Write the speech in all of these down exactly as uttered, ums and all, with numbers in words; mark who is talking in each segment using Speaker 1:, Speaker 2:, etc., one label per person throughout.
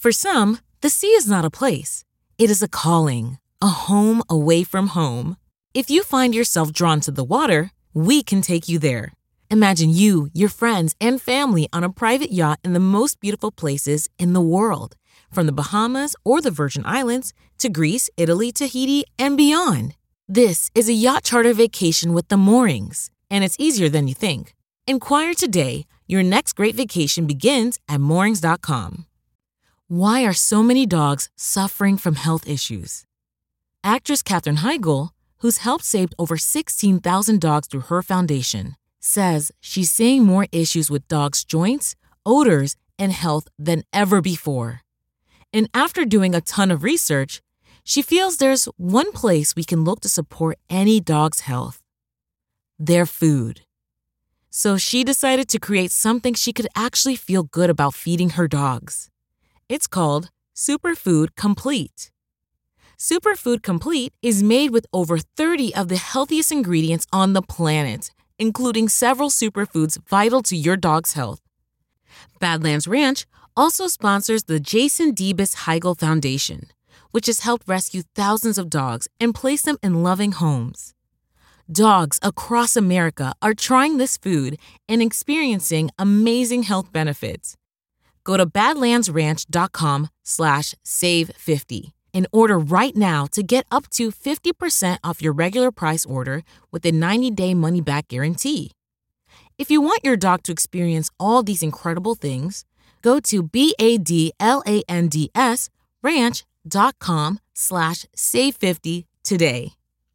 Speaker 1: For some, the sea is not a place. It is a calling, a home away from home. If you find yourself drawn to the water, we can take you there. Imagine you, your friends, and family on a private yacht in the most beautiful places in the world, from the Bahamas or the Virgin Islands to Greece, Italy, Tahiti, and beyond. This is a yacht charter vacation with the Moorings, and it's easier than you think. Inquire today. Your next great vacation begins at moorings dot com. Why are so many dogs suffering from health issues? Actress Katherine Heigl, who's helped save over sixteen thousand dogs through her foundation, says she's seeing more issues with dogs' joints, odors, and health than ever before. And after doing a ton of research, she feels there's one place we can look to support any dog's health: their food. So she decided to create something she could actually feel good about feeding her dogs. It's called Superfood Complete. Superfood Complete is made with over thirty of the healthiest ingredients on the planet, including several superfoods vital to your dog's health. Badlands Ranch also sponsors the Jason Debus Heigl Foundation, which has helped rescue thousands of dogs and place them in loving homes. Dogs across America are trying this food and experiencing amazing health benefits. Go to badlandsranch.com slash save50. And order right now to get up to fifty percent off your regular price order with a ninety-day money-back guarantee. If you want your dog to experience all these incredible things, go to B-A-D-L-A-N-D-S ranch.com slash save 50 today.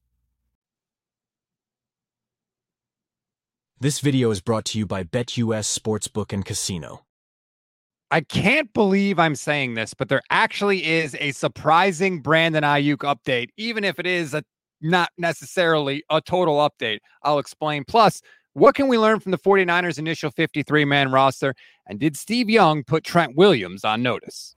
Speaker 2: This video is brought to you by BetUS Sportsbook and Casino.
Speaker 3: I can't believe I'm saying this, but there actually is a surprising Brandon Aiyuk update, even if it is a not necessarily a total update. I'll explain. Plus, what can we learn from the 49ers initial fifty-three man roster? And did Steve Young put Trent Williams on notice?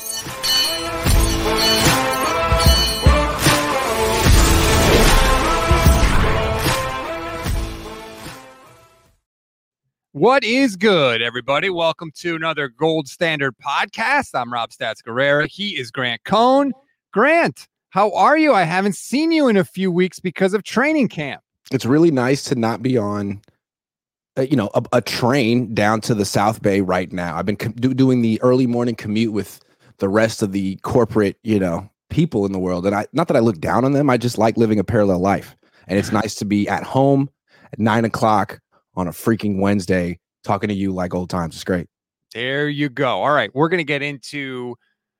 Speaker 3: What is good, everybody? Welcome to another Gold Standard podcast. I'm Rob Stats Guerrera. He is Grant Cohn. Grant, how are you? I haven't seen you in a few weeks because of training camp.
Speaker 4: It's really nice to not be on, uh, you know, a, a train down to the South Bay right now. I've been com- do, doing the early morning commute with the rest of the corporate, you know, people in the world. And I, not that I look down on them. I just like living a parallel life. And it's nice to be at home at nine o'clock on a freaking Wednesday, talking to you like old times. It's great.
Speaker 3: There you go. All right. We're going to get into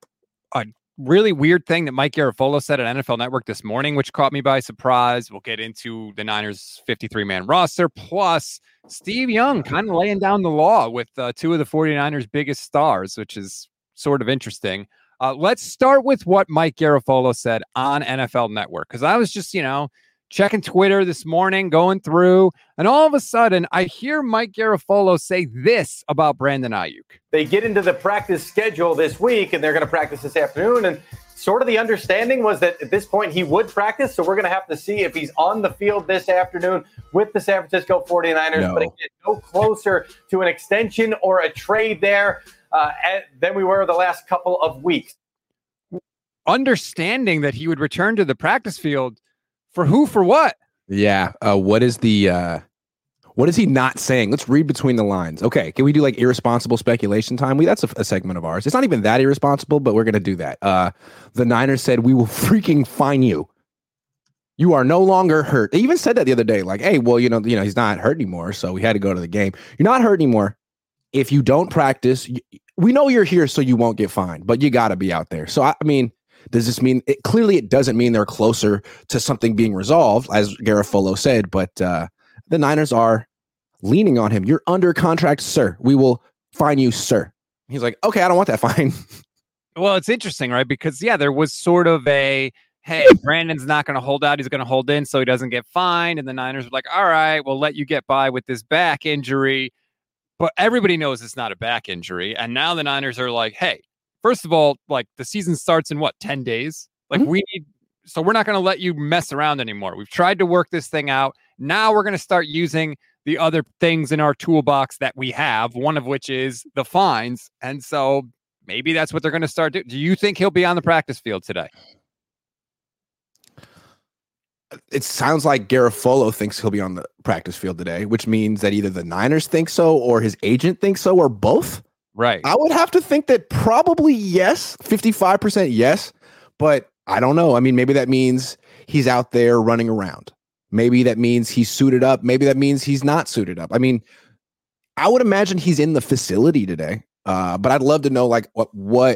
Speaker 3: a really weird thing that Mike Garafolo said at N F L Network this morning, which caught me by surprise. We'll get into the Niners fifty-three man roster, plus Steve Young kind of laying down the law with uh, two of the 49ers biggest stars, which is sort of interesting. Uh, let's start with what Mike Garafolo said on N F L Network, because I was just, you know, checking Twitter this morning, going through, and all of a sudden I hear Mike Garafolo say this about Brandon Aiyuk.
Speaker 5: They get into the practice schedule this week, and they're going to practice this afternoon. And sort of the understanding was that at this point he would practice. So we're going to have to see if he's on the field this afternoon with the San Francisco 49ers.
Speaker 4: No.
Speaker 5: But again, no closer to an extension or a trade there uh, at, than we were the last couple of weeks.
Speaker 3: Understanding that he would return to the practice field. For who? For what?
Speaker 4: Yeah. Uh, what is the, uh, what is he not saying? Let's read between the lines. Okay. Can we do like irresponsible speculation time? We, that's a, a segment of ours. It's not even that irresponsible, but we're going to do that. Uh, the Niners said, we will freaking fine you. You are no longer hurt. They even said that the other day, like, hey, well, you know, you know, he's not hurt anymore. So we had to go to the game. You're not hurt anymore. If you don't practice, you, we know you're here, so you won't get fined, but you got to be out there. So, I, I mean, does this mean it, clearly it doesn't mean they're closer to something being resolved, as Garafolo said, but uh, the Niners are leaning on him. You're under contract, sir. We will fine you, sir. He's like, okay, I don't want that fine.
Speaker 3: Well, it's interesting, right? Because, yeah, there was sort of a, hey, Brandon's not going to hold out. He's going to hold in so he doesn't get fined. And the Niners were like, all right, we'll let you get by with this back injury. But everybody knows it's not a back injury. And now the Niners are like, hey, first of all, like the season starts in what, ten days? Like mm-hmm. we need, so we're not going to let you mess around anymore. We've tried to work this thing out. Now we're going to start using the other things in our toolbox that we have, one of which is the fines. And so maybe that's what they're going to start doing. Do you think he'll be on the practice field today?
Speaker 4: It sounds like Garafolo thinks he'll be on the practice field today, which means that either the Niners think so or his agent thinks so or both.
Speaker 3: Right.
Speaker 4: I would have to think that probably yes, fifty-five percent yes, but I don't know. I mean, maybe that means he's out there running around. Maybe that means he's suited up. Maybe that means he's not suited up. I mean, I would imagine he's in the facility today, uh, but I'd love to know like what, what,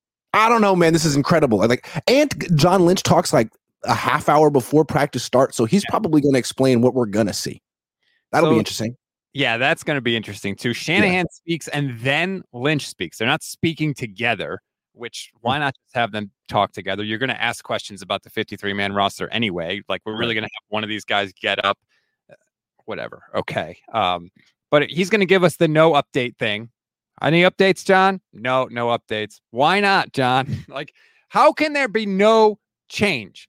Speaker 4: I don't know, man, this is incredible. Like, and John Lynch talks like a half hour before practice starts. So he's yeah. probably going to explain what we're going to see. That'll so, be interesting.
Speaker 3: Yeah, that's going to be interesting too. Shanahan yeah. speaks and then Lynch speaks. They're not speaking together, which why not just have them talk together? You're going to ask questions about the fifty-three man roster anyway. Like we're really going to have one of these guys get up, whatever. Okay. Um, but he's going to give us the no update thing. Any updates, John? No, no updates. Why not, John? Like, how can there be no change?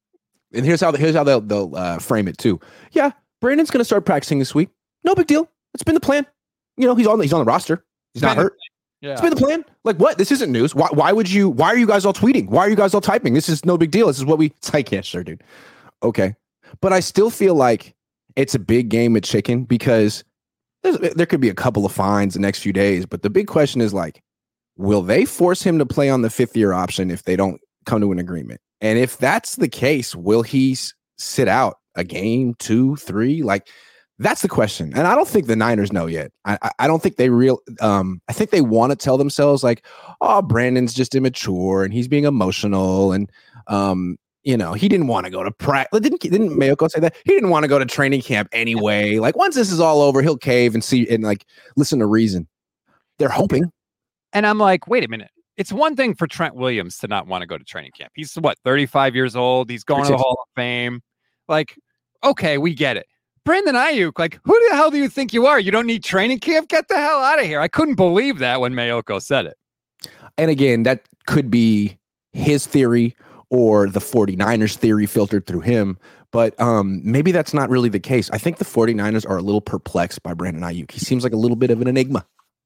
Speaker 4: And here's how here's how they'll they'll uh, frame it too. Yeah, Brandon's going to start practicing this week. No big deal. It's been the plan. You know, he's on the, he's on the roster. He's not hurt. Yeah. It's been the plan. Like what? This isn't news. Why? Why would you? Why are you guys all tweeting? Why are you guys all typing? This is no big deal. This is what we. It's like, yeah, sure, dude. Okay, but I still feel like it's a big game of chicken because there could be a couple of fines the next few days. But the big question is like, will they force him to play on the fifth year option if they don't come to an agreement? And if that's the case, will he s- sit out a game, two, three? Like, that's the question. And I don't think the Niners know yet. I, I, I don't think they real. Um, I think they want to tell themselves like, oh, Brandon's just immature and he's being emotional. And, um, you know, he didn't want to go to practice. Didn't, didn't Mayoko say that? He didn't want to go to training camp anyway. Like, once this is all over, he'll cave and see and like listen to reason. They're hoping.
Speaker 3: And I'm like, wait a minute. It's one thing for Trent Williams to not want to go to training camp. He's what, thirty-five years old. He's going to the Hall of Fame. Like, okay, we get it. Brandon Ayuk, like, who the hell do you think you are? You don't need training camp? Get the hell out of here. I couldn't believe that when Mayoko said it.
Speaker 4: And again, that could be his theory or the 49ers theory filtered through him. But um, maybe that's not really the case. I think the 49ers are a little perplexed by Brandon Ayuk. He seems like a little bit of an enigma.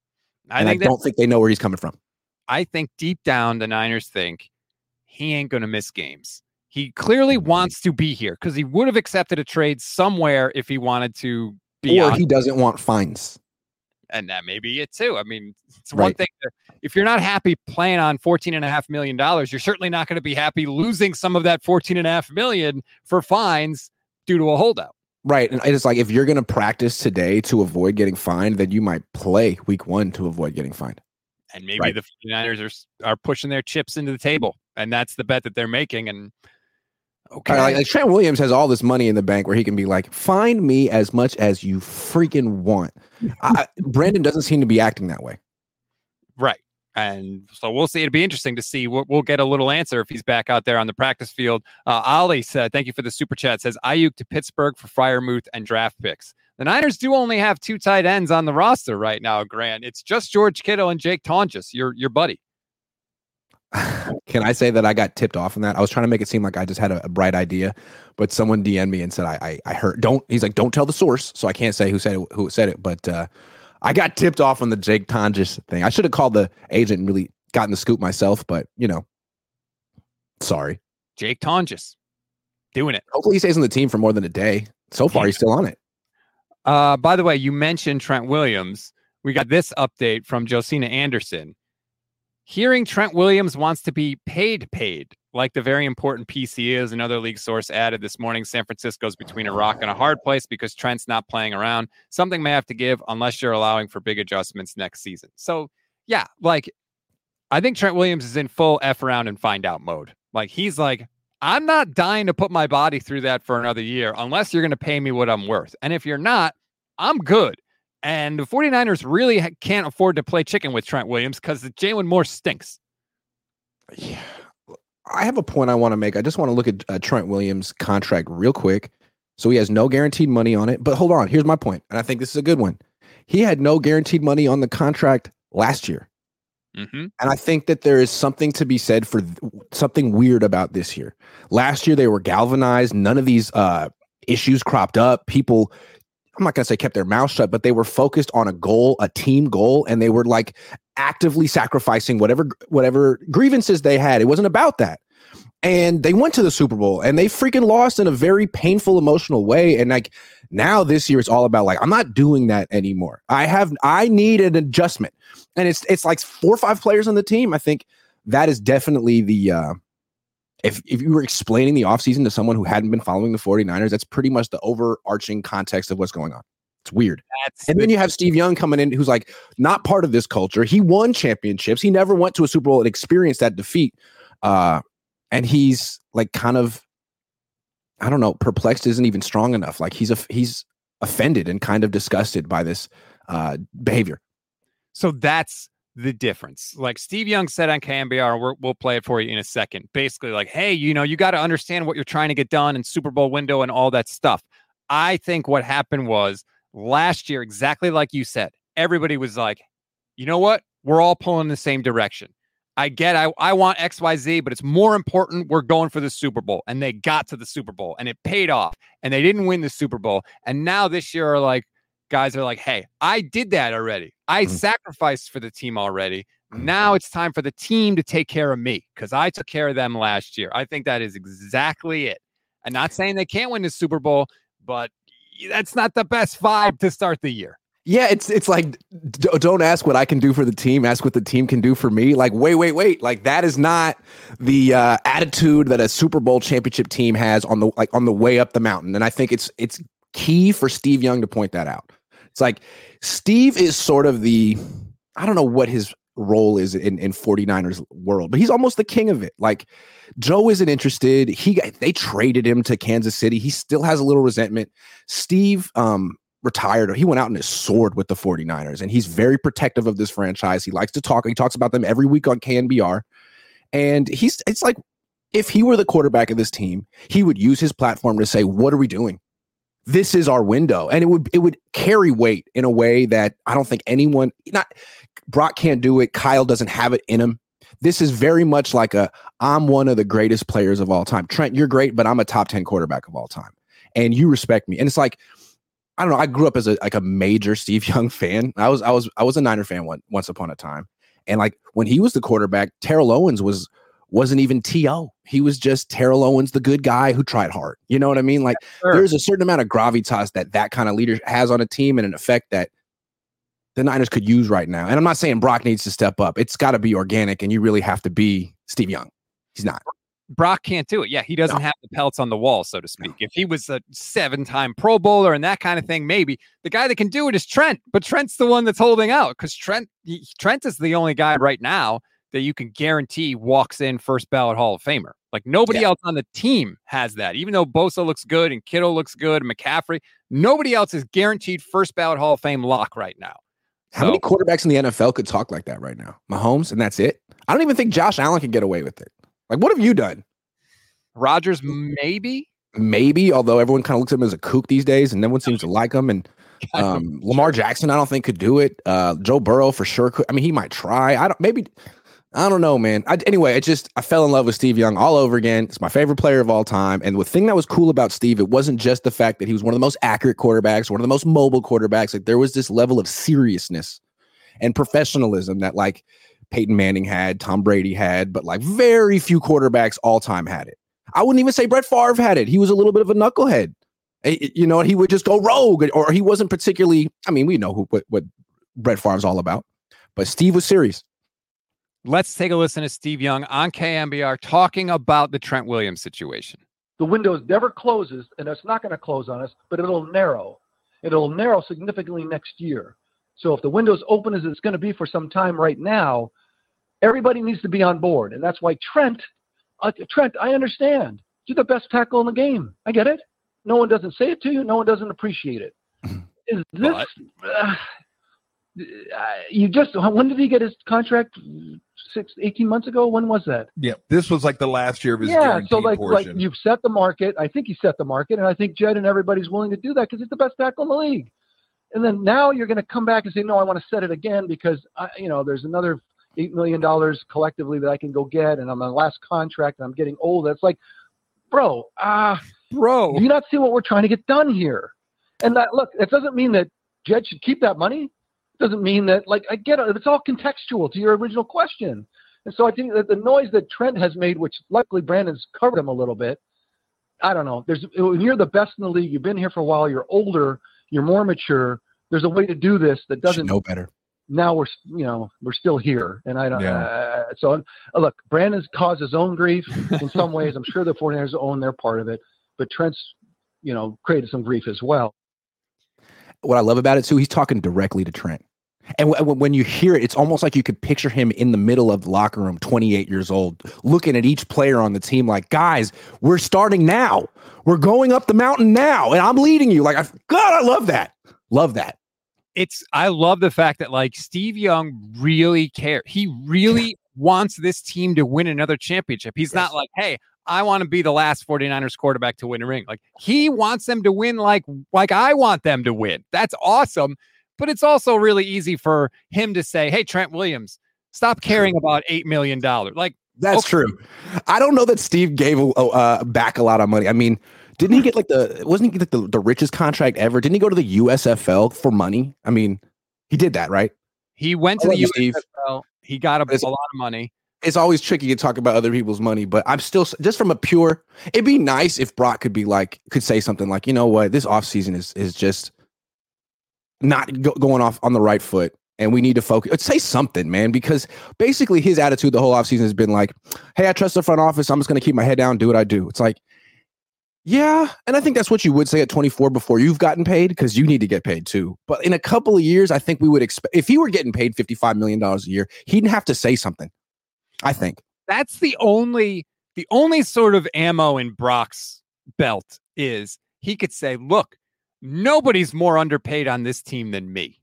Speaker 4: I, and think I don't think they know where he's coming from.
Speaker 3: I think deep down, the Niners think he ain't going to miss games. He clearly wants to be here because he would have accepted a trade somewhere if he wanted to be.
Speaker 4: Or
Speaker 3: on.
Speaker 4: He doesn't want fines.
Speaker 3: And that may be it too. I mean, it's one right. thing. To, if you're not happy playing on fourteen and a half million dollars, you're certainly not going to be happy losing some of that fourteen and a half million for fines due to a holdout.
Speaker 4: Right. And it's like, if you're going to practice today to avoid getting fined, then you might play week one to avoid getting fined.
Speaker 3: And maybe
Speaker 4: right.
Speaker 3: the 49ers are, are pushing their chips into the table. And that's the bet that they're making. And okay.
Speaker 4: Like, like Trent Williams has all this money in the bank where he can be like, find me as much as you freaking want. I, Brandon doesn't seem to be acting that way.
Speaker 3: Right. And so we'll see. It'll be interesting to see. We'll, we'll get a little answer if he's back out there on the practice field. Uh, Ali said, thank you for the super chat. Says Ayuk to Pittsburgh for Freiermuth and draft picks. The Niners do only have two tight ends on the roster right now, Grant. It's just George Kittle and Jake Tonjes, your your buddy.
Speaker 4: Can I say that I got tipped off on that? I was trying to make it seem like I just had a, a bright idea, but someone D M'd me and said I, I I heard. Don't. He's like, don't tell the source, so I can't say who said it, who said it. But uh, I got tipped off on the Jake Tonjes thing. I should have called the agent and really gotten the scoop myself, but you know, sorry.
Speaker 3: Jake Tonjes doing it.
Speaker 4: Hopefully, he stays on the team for more than a day. So far, yeah. He's still on it.
Speaker 3: Uh, by the way, you mentioned Trent Williams. We got this update from Josina Anderson. Hearing Trent Williams wants to be paid paid, like the very important P C is, another league source added this morning. San Francisco's between a rock and a hard place because Trent's not playing around. Something may have to give unless you're allowing for big adjustments next season. So, yeah, like, I think Trent Williams is in full F around and find out mode. Like, he's like, I'm not dying to put my body through that for another year unless you're going to pay me what I'm worth. And if you're not, I'm good. And the 49ers really ha- can't afford to play chicken with Trent Williams because Jalen Moore stinks.
Speaker 4: Yeah. I have a point I want to make. I just want to look at uh, Trent Williams' contract real quick. So he has no guaranteed money on it. But hold on. Here's my point. And I think this is a good one. He had no guaranteed money on the contract last year.
Speaker 3: Mm-hmm.
Speaker 4: And I think that there is something to be said for th- something weird about this year. Last year, they were galvanized. None of these uh, issues cropped up. People I'm not going to say kept their mouth shut, but they were focused on a goal, a team goal, and they were like actively sacrificing whatever whatever grievances they had. It wasn't about that. And they went to the Super Bowl and they freaking lost in a very painful, emotional way. And like now this year, it's all about like, I'm not doing that anymore. I have, I need an adjustment. And it's, it's like four or five players on the team. I think that is definitely the, uh, if, if you were explaining the offseason to someone who hadn't been following the 49ers, that's pretty much the overarching context of what's going on. It's weird. That's and the- then you have Steve Young coming in who's like not part of this culture. He won championships. He never went to a Super Bowl and experienced that defeat. Uh, And he's like kind of, I don't know, perplexed isn't even strong enough. Like he's a, he's offended and kind of disgusted by this uh, behavior.
Speaker 3: So that's the difference. Like Steve Young said on K N B R, we're, we'll play it for you in a second. Basically like, hey, you know, you got to understand what you're trying to get done in Super Bowl window and all that stuff. I think what happened was last year, exactly like you said, everybody was like, you know what? We're all pulling in the same direction. I get I, I want X Y Z, but it's more important we're going for the Super Bowl. And they got to the Super Bowl and it paid off. And they didn't win the Super Bowl. And now this year are like, guys are like, hey, I did that already. I mm-hmm. sacrificed for the team already. Now it's time for the team to take care of me because I took care of them last year. I think that is exactly it. I'm not saying they can't win the Super Bowl, but that's not the best vibe to start the year.
Speaker 4: Yeah, it's it's like, d- don't ask what I can do for the team. Ask what the team can do for me. Like, wait, wait, wait. Like, that is not the uh, attitude that a Super Bowl championship team has on the like on the way up the mountain. And I think it's it's key for Steve Young to point that out. It's like Steve is sort of the, I don't know what his role is in, in 49ers world, but he's almost the king of it. Like, Joe isn't interested. He they traded him to Kansas City. He still has a little resentment. Steve, um. retired. He went out and his sword with the 49ers and he's very protective of this franchise. He likes to talk. He talks about them every week on K N B R. And he's, it's like, if he were the quarterback of this team, he would use his platform to say, what are we doing? This is our window. And it would, it would carry weight in a way that I don't think anyone, not Brock can't do it. Kyle doesn't have it in him. This is very much like a, I'm one of the greatest players of all time. Trent, you're great, but I'm a top ten quarterback of all time. And you respect me. And it's like, I don't know. I grew up as a like a major Steve Young fan. I was I was I was a Niner fan one, once upon a time, and like when he was the quarterback, Terrell Owens was wasn't even T O. He was just Terrell Owens, the good guy who tried hard. You know what I mean? Like sure. There's a certain amount of gravitas that that kind of leader has on a team, and an effect that the Niners could use right now. And I'm not saying Brock needs to step up. It's got to be organic, and you really have to be Steve Young. He's not.
Speaker 3: Brock can't do it. Yeah, he doesn't no. have the pelts on the wall, so to speak. No. If he was a seven-time Pro Bowler and that kind of thing, maybe. The guy that can do it is Trent, but Trent's the one that's holding out because Trent he, Trent is the only guy right now that you can guarantee walks in first ballot Hall of Famer. Like nobody yeah. else on the team has that. Even though Bosa looks good and Kittle looks good and McCaffrey, nobody else is guaranteed first ballot Hall of Fame lock right now.
Speaker 4: How so, many quarterbacks in the N F L could talk like that right now? Mahomes, and that's it? I don't even think Josh Allen could get away with it. Like, what have you done?
Speaker 3: Rodgers, maybe?
Speaker 4: Maybe, although everyone kind of looks at him as a kook these days, and no one seems to like him. And um, Lamar Jackson, I don't think could do it. Uh, Joe Burrow for sure could. I mean, he might try. I don't. Maybe. I don't know, man. I, anyway, it just I fell in love with Steve Young all over again. It's my favorite player of all time. And the thing that was cool about Steve, it wasn't just the fact that he was one of the most accurate quarterbacks, one of the most mobile quarterbacks. Like there was this level of seriousness and professionalism that like Peyton Manning had, Tom Brady had, but like very few quarterbacks all time had it. I wouldn't even say Brett Favre had it. He was a little bit of a knucklehead. You know, he would just go rogue, or he wasn't particularly. I mean, we know who what, what Brett Favre's all about, but Steve was serious.
Speaker 3: Let's take a listen to Steve Young on K N B R talking about the Trent Williams situation.
Speaker 6: The window never closes, and it's not going to close on us, but it'll narrow. It'll narrow significantly next year. So if the window's open as it's going to be for some time right now, everybody needs to be on board, and that's why Trent. Uh, Trent, I understand. You're the best tackle in the game. I get it. No one doesn't say it to you. No one doesn't appreciate it. Is this uh, you just when did he get his contract? Six, eighteen months ago? When was that?
Speaker 7: Yeah, this was like the last year of his
Speaker 6: yeah. So like,
Speaker 7: portion.
Speaker 6: like you've set the market. I think he set the market, and I think Jed and everybody's willing to do that because he's the best tackle in the league. And then now you're going to come back and say, no, I want to set it again because I, you know there's another eight million dollars collectively that I can go get, and I'm on my last contract, and I'm getting old. That's like, bro, ah, uh,
Speaker 3: bro,
Speaker 6: do you not see what we're trying to get done here? And that, look, it doesn't mean that Jed should keep that money. It doesn't mean that, like, I get it. It's all contextual to your original question. And so I think that the noise that Trent has made, which luckily Brandon's covered him a little bit, I don't know. There's when you're the best in the league, you've been here for a while, you're older, you're more mature. There's a way to do this that doesn't
Speaker 4: know better.
Speaker 6: Now we're, you know, we're still here, and I don't.
Speaker 7: Yeah.
Speaker 6: Uh, so uh, look, Brandon's caused his own grief in some ways. I'm sure the 49ers own their part of it, but Trent's, you know, created some grief as well.
Speaker 4: What I love about it too, he's talking directly to Trent. And w- when you hear it, it's almost like you could picture him in the middle of the locker room, twenty-eight years old, looking at each player on the team like, guys, we're starting now. We're going up the mountain now, and I'm leading you. Like, I, God, I love that. Love that.
Speaker 3: It's, I love the fact that, like, Steve Young really cares. He really wants this team to win another championship. He's yes. not like, hey, I want to be the last 49ers quarterback to win a ring. Like, he wants them to win like, like I want them to win. That's awesome. But it's also really easy for him to say, hey, Trent Williams, stop caring about eight million dollars. Like,
Speaker 4: that's okay. True. I don't know that Steve gave uh, back a lot of money. I mean, didn't he get like the, wasn't he like the, the richest contract ever? Didn't he go to the U S F L for money? I mean, he did that, right?
Speaker 3: He went to the U S F L. He got a, a lot of money.
Speaker 4: It's always tricky to talk about other people's money, but I'm still, just from a pure, it'd be nice if Brock could be like, could say something like, you know what, this offseason is, is just not go, going off on the right foot. And we need to focus. Say something, man, because basically his attitude the whole offseason has been like, hey, I trust the front office. I'm just going to keep my head down, do what I do. It's like, yeah. And I think that's what you would say at twenty-four before you've gotten paid, because you need to get paid too. But in a couple of years, I think we would expect, if he were getting paid fifty-five million dollars a year, he'd have to say something. I think
Speaker 3: that's the only, the only sort of ammo in Brock's belt is he could say, look, nobody's more underpaid on this team than me.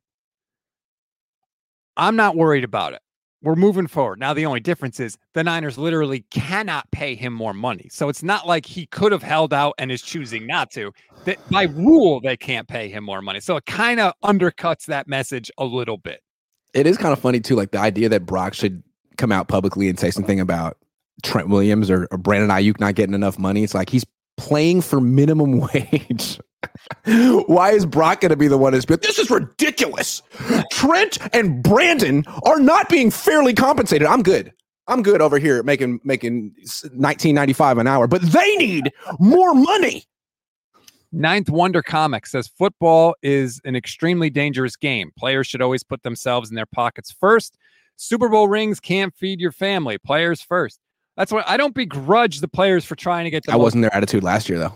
Speaker 3: I'm not worried about it. We're moving forward. Now, the only difference is the Niners literally cannot pay him more money. So it's not like he could have held out and is choosing not to. That by rule, they can't pay him more money. So it kind of undercuts that message a little bit.
Speaker 4: It is kind of funny, too, like the idea that Brock should come out publicly and say something about Trent Williams or, or Brandon Ayuk not getting enough money. It's like he's playing for minimum wage. Why is Brock going to be the one who's been, this is ridiculous. Trent and Brandon are not being fairly compensated. I'm good. I'm good over here making making nineteen ninety-five an hour, but they need more money.
Speaker 3: Ninth Wonder Comics says football is an extremely dangerous game. Players should always put themselves in their pockets first. Super Bowl rings can't feed your family. Players first. That's what I don't begrudge the players for trying to get the
Speaker 4: I wasn't their attitude last year, though.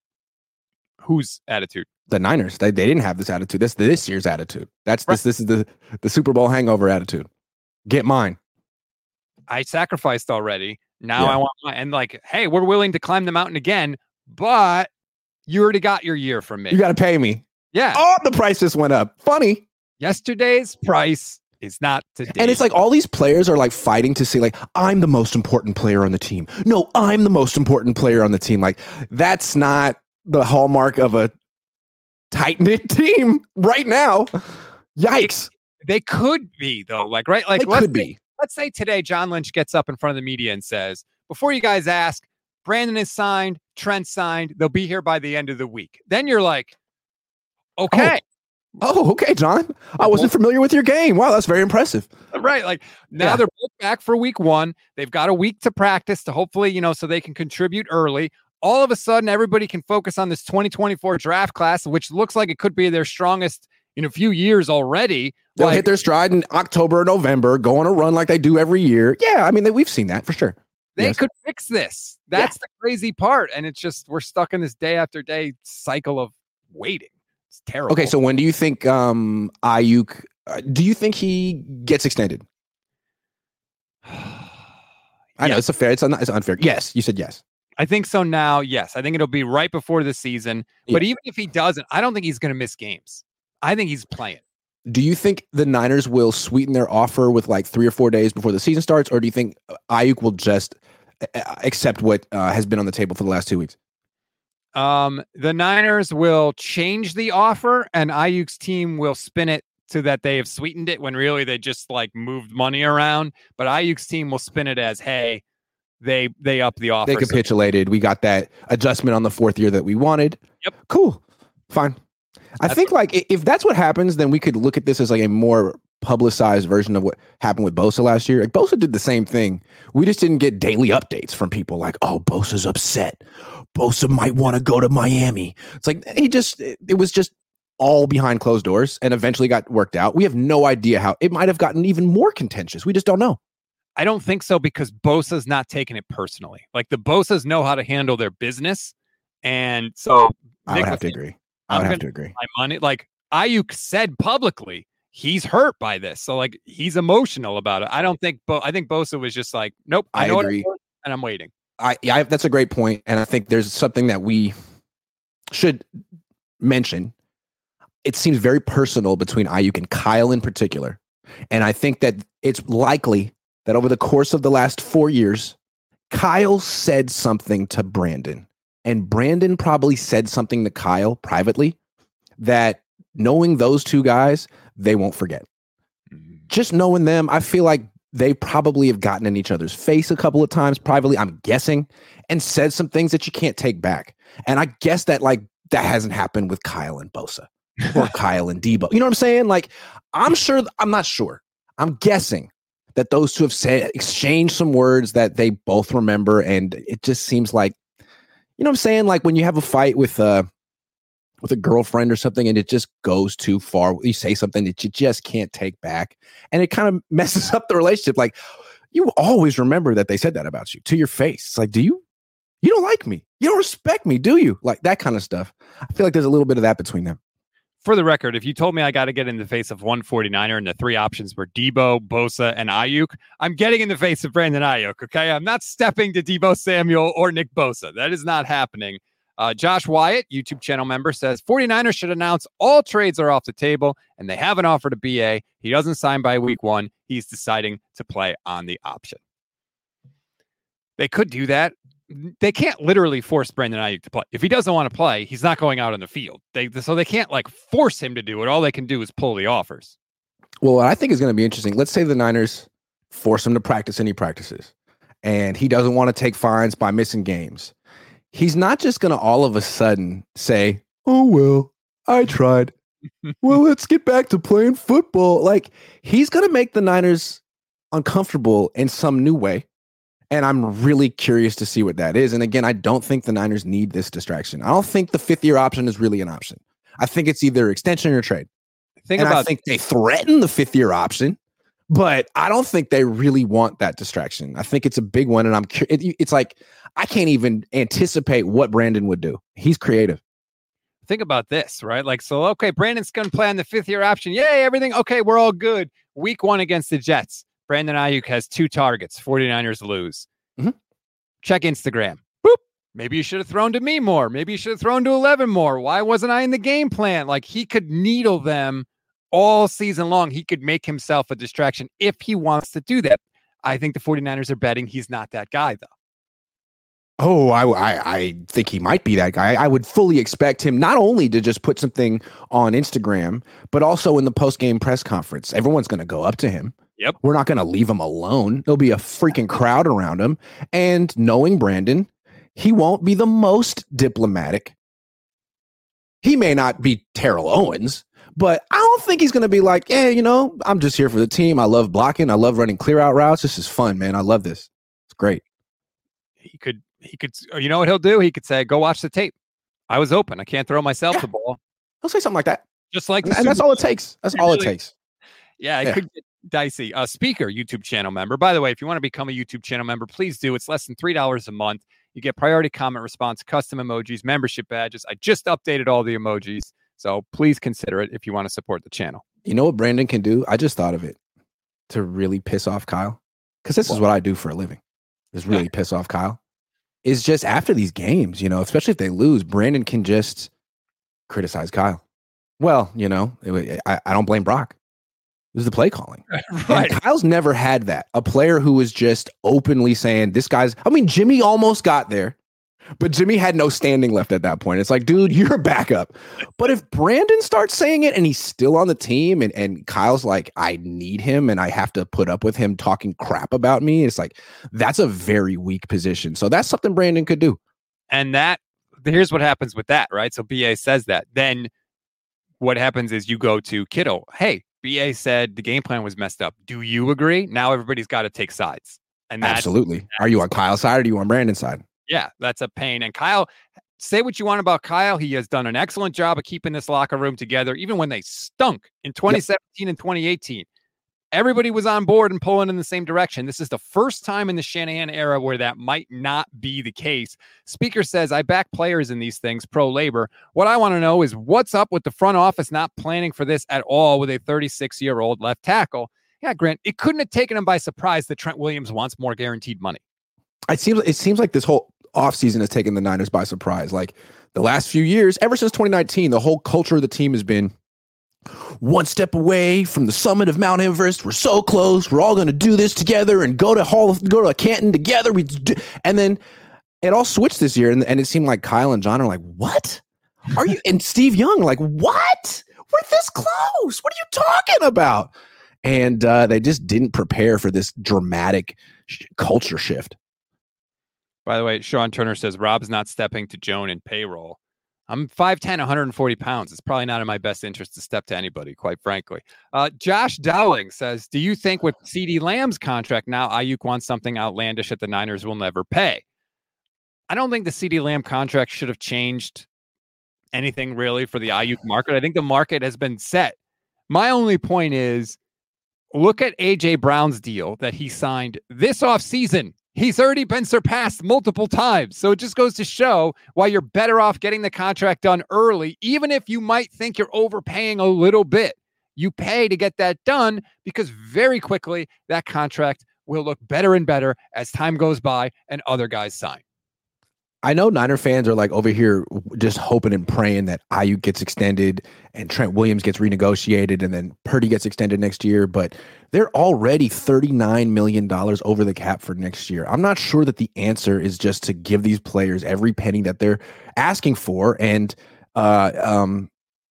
Speaker 3: Whose attitude?
Speaker 4: The Niners. They they didn't have this attitude. This this year's attitude. That's this this is the the Super Bowl hangover attitude. Get mine.
Speaker 3: I sacrificed already. Now
Speaker 4: yeah.
Speaker 3: I want mine. And like, hey, we're willing to climb the mountain again, but you already got your year from me.
Speaker 4: You got to pay me.
Speaker 3: Yeah.
Speaker 4: Oh, the price just went up. Funny.
Speaker 3: Yesterday's price is not today.
Speaker 4: And it's like all these players are like fighting to see, like, I'm the most important player on the team. No, I'm the most important player on the team. Like, that's not the hallmark of a tight-knit team right now. Yikes.
Speaker 3: They, they could be, though. Like, right? Like,
Speaker 4: they
Speaker 3: let's
Speaker 4: could
Speaker 3: say,
Speaker 4: be.
Speaker 3: Let's say today John Lynch gets up in front of the media and says, before you guys ask, Brandon is signed, Trent signed, they'll be here by the end of the week. Then you're like, okay.
Speaker 4: Oh, oh okay, John. I wasn't familiar with your game. Wow, that's very impressive.
Speaker 3: Right. Like, now yeah. they're both back for week one. They've got a week to practice to hopefully, you know, so they can contribute early. All of a sudden, everybody can focus on this twenty twenty-four draft class, which looks like it could be their strongest in a few years already.
Speaker 4: They'll
Speaker 3: like,
Speaker 4: hit their stride in October or November, go on a run like they do every year. Yeah, I mean, they, we've seen that for sure.
Speaker 3: They
Speaker 4: yes.
Speaker 3: could fix this. That's
Speaker 4: yeah.
Speaker 3: the crazy part. And it's just, we're stuck in this day after day cycle of waiting. It's terrible.
Speaker 4: Okay, so when do you think um, Ayuk, uh, do you think he gets extended? I yeah. know, it's a fair, it's, un, it's unfair. Yes, you said yes.
Speaker 3: I think so now, yes. I think it'll be right before the season. Yeah. But even if he doesn't, I don't think he's going to miss games. I think he's playing.
Speaker 4: Do you think the Niners will sweeten their offer with like three or four days before the season starts, or do you think Ayuk will just accept what uh, has been on the table for the last two weeks?
Speaker 3: Um, the Niners will change the offer, and Ayuk's team will spin it so that they have sweetened it when really they just like moved money around. But Ayuk's team will spin it as, hey, They they up the offer.
Speaker 4: They capitulated. We got that adjustment on the fourth year that we wanted.
Speaker 3: Yep.
Speaker 4: Cool. Fine. I think like i- if that's what happens, then we could look at this as like a more publicized version of what happened with Bosa last year. Like Bosa did the same thing. We just didn't get daily updates from people like, oh, Bosa's upset. Bosa might want to go to Miami. It's like he just it, it was just all behind closed doors and eventually got worked out. We have no idea how it might have gotten even more contentious. We just don't know.
Speaker 3: I don't think so because Bosa's not taking it personally. Like the Bosas know how to handle their business. And so
Speaker 4: I would have to agree. I would have to agree.
Speaker 3: My money, like Ayuk said publicly, he's hurt by this. So like he's emotional about it. I don't think Bo- I think Bosa was just like, nope, I,
Speaker 4: I
Speaker 3: know
Speaker 4: agree.
Speaker 3: what I'm doing, and I'm waiting.
Speaker 4: I, yeah, I, that's a great point, and I think there's something that we should mention. It seems very personal between Ayuk and Kyle in particular, and I think that it's likely that over the course of the last four years, Kyle said something to Brandon, and Brandon probably said something to Kyle privately that, knowing those two guys, they won't forget. Just knowing them, I feel like they probably have gotten in each other's face a couple of times privately, I'm guessing, and said some things that you can't take back. And I guess that like that hasn't happened with Kyle and Bosa or Kyle and Debo. You know what I'm saying? Like, I'm sure, I'm not sure. I'm guessing that those two have said, exchanged some words that they both remember. And it just seems like, you know what I'm saying? Like when you have a fight with uh with a girlfriend or something and it just goes too far, you say something that you just can't take back and it kind of messes up the relationship. Like you always remember that they said that about you to your face. It's like, do you, you don't like me. You don't respect me, do you? Like that kind of stuff. I feel like there's a little bit of that between them.
Speaker 3: For the record, if you told me I got to get in the face of one forty-niner and the three options were Debo, Bosa, and Ayuk, I'm getting in the face of Brandon Ayuk, okay? I'm not stepping to Debo Samuel or Nick Bosa. That is not happening. Uh, Josh Wyatt, YouTube channel member, says forty-niners should announce all trades are off the table and they have an offer to B A. He doesn't sign by week one. He's deciding to play on the option. They could do that. They can't literally force Brandon Ayuk to play. If he doesn't want to play, he's not going out on the field. They So they can't like force him to do it. All they can do is pull the offers.
Speaker 4: Well, what I think is going to be interesting, let's say the Niners force him to practice and he practices and he doesn't want to take fines by missing games. He's not just going to all of a sudden say, oh, well, I tried. Well, let's get back to playing football. Like, he's going to make the Niners uncomfortable in some new way. And I'm really curious to see what that is. And again, I don't think the Niners need this distraction. I don't think the fifth year option is really an option. I think it's either extension or trade.
Speaker 3: Think
Speaker 4: and
Speaker 3: about
Speaker 4: I think they threaten the fifth year option, but I don't think they really want that distraction. I think it's a big one. And I'm cu- it, it's like, I can't even anticipate what Brandon would do. He's creative.
Speaker 3: Think about this, right? Like, so, okay, Brandon's going to play on the fifth year option. Yay, everything. Okay, we're all good. Week one against the Jets. Brandon Ayuk has two targets. forty-niners lose.
Speaker 4: Mm-hmm.
Speaker 3: Check Instagram. Boop. Maybe you should have thrown to me more. Maybe you should have thrown to eleven more. Why wasn't I in the game plan? Like, he could needle them all season long. He could make himself a distraction if he wants to do that. I think the forty-niners are betting he's not that guy, though.
Speaker 4: Oh, I, I, I think he might be that guy. I would fully expect him not only to just put something on Instagram, but also in the post-game press conference. Everyone's going to go up to him.
Speaker 3: Yep.
Speaker 4: We're not going to leave him alone. There'll be a freaking crowd around him. And knowing Brandon, he won't be the most diplomatic. He may not be Terrell Owens, but I don't think he's going to be like, yeah, you know, I'm just here for the team. I love blocking. I love running clear out routes. This is fun, man. I love this. It's great.
Speaker 3: He could, he could, you know what he'll do? He could say, go watch the tape. I was open. I can't throw myself
Speaker 4: yeah.
Speaker 3: the ball.
Speaker 4: He'll say something like that.
Speaker 3: Just like,
Speaker 4: and, and that's all it takes. That's all it takes.
Speaker 3: Yeah, it
Speaker 4: yeah.
Speaker 3: could get dicey. A uh, speaker YouTube channel member. By the way, if you want to become a YouTube channel member, please do. It's less than three dollars a month. You get priority comment response, custom emojis, membership badges. I just updated all the emojis. So please consider it if you want to support the channel.
Speaker 4: You know what Brandon can do? I just thought of it to really piss off Kyle. Because this is what I do for a living. Is really piss off Kyle. Is just after these games, you know, especially if they lose, Brandon can just criticize Kyle. Well, you know, it, I, I don't blame Brock. It was the play calling.
Speaker 3: Right.
Speaker 4: And Kyle's never had that. A player who was just openly saying, this guy's, I mean, Jimmy almost got there, but Jimmy had no standing left at that point. It's like, dude, you're a backup. But if Brandon starts saying it and he's still on the team and, and Kyle's like, I need him and I have to put up with him talking crap about me, it's like, that's a very weak position. So that's something Brandon could do.
Speaker 3: And that, here's what happens with that, right? So B A says that. Then what happens is you go to Kittle. Hey, B A said the game plan was messed up. Do you agree? Now everybody's got to take sides. And that's,
Speaker 4: Absolutely.
Speaker 3: That's,
Speaker 4: Are you on Kyle's side or do you on Brandon's side?
Speaker 3: Yeah, that's a pain. And Kyle, say what you want about Kyle. He has done an excellent job of keeping this locker room together, even when they stunk in twenty seventeen yep. and twenty eighteen. Everybody was on board and pulling in the same direction. This is the first time in the Shanahan era where that might not be the case. Speaker says, I back players in these things, pro-labor. What I want to know is what's up with the front office not planning for this at all with a thirty-six-year-old left tackle? Yeah, Grant, it couldn't have taken him by surprise that Trent Williams wants more guaranteed money.
Speaker 4: It seems, it seems like this whole offseason has taken the Niners by surprise. Like the last few years, ever since twenty nineteen, the whole culture of the team has been one step away from the summit of Mount Everest. We're so close. We're all going to do this together and go to Hall, go to Canton together. We do, and then it all switched this year, and, and it seemed like Kyle and John are like, "What are you?" And Steve Young like, "What? We're this close. What are you talking about?" And uh, they just didn't prepare for this dramatic sh- culture shift.
Speaker 3: By the way, Sean Turner says Rob's not stepping to Joan in payroll. I'm five ten, one hundred forty pounds. It's probably not in my best interest to step to anybody, quite frankly. Uh, Josh Dowling says, do you think with CeeDee Lamb's contract now, Ayuk wants something outlandish that the Niners will never pay? I don't think the CeeDee Lamb contract should have changed anything really for the Ayuk market. I think the market has been set. My only point is, look at A J Brown's deal that he signed this offseason. He's already been surpassed multiple times. So it just goes to show why you're better off getting the contract done early, even if you might think you're overpaying a little bit. You pay to get that done because very quickly that contract will look better and better as time goes by and other guys sign.
Speaker 4: I know Niner fans are like over here just hoping and praying that Ayuk gets extended and Trent Williams gets renegotiated and then Purdy gets extended next year, but they're already thirty-nine million dollars over the cap for next year. I'm not sure that the answer is just to give these players every penny that they're asking for and uh, um,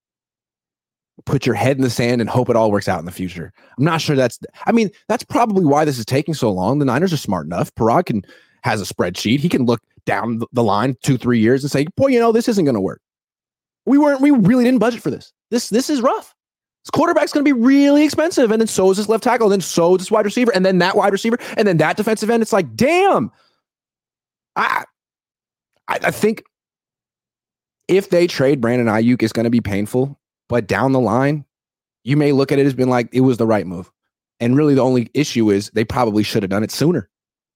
Speaker 4: put your head in the sand and hope it all works out in the future. I'm not sure that's, I mean, that's probably why this is taking so long. The Niners are smart enough. Parag can has a spreadsheet. He can look down the line two, three years and say, boy, you know, this isn't going to work. We weren't, we really didn't budget for this. This, this is rough. This quarterback's going to be really expensive. And then so is this left tackle. And then so is this wide receiver. And then that wide receiver. And then that defensive end. It's like, damn. I, I, I think if they trade Brandon Ayuk, it's going to be painful. But down the line, you may look at it as being like, it was the right move. And really the only issue is they probably should have done it sooner.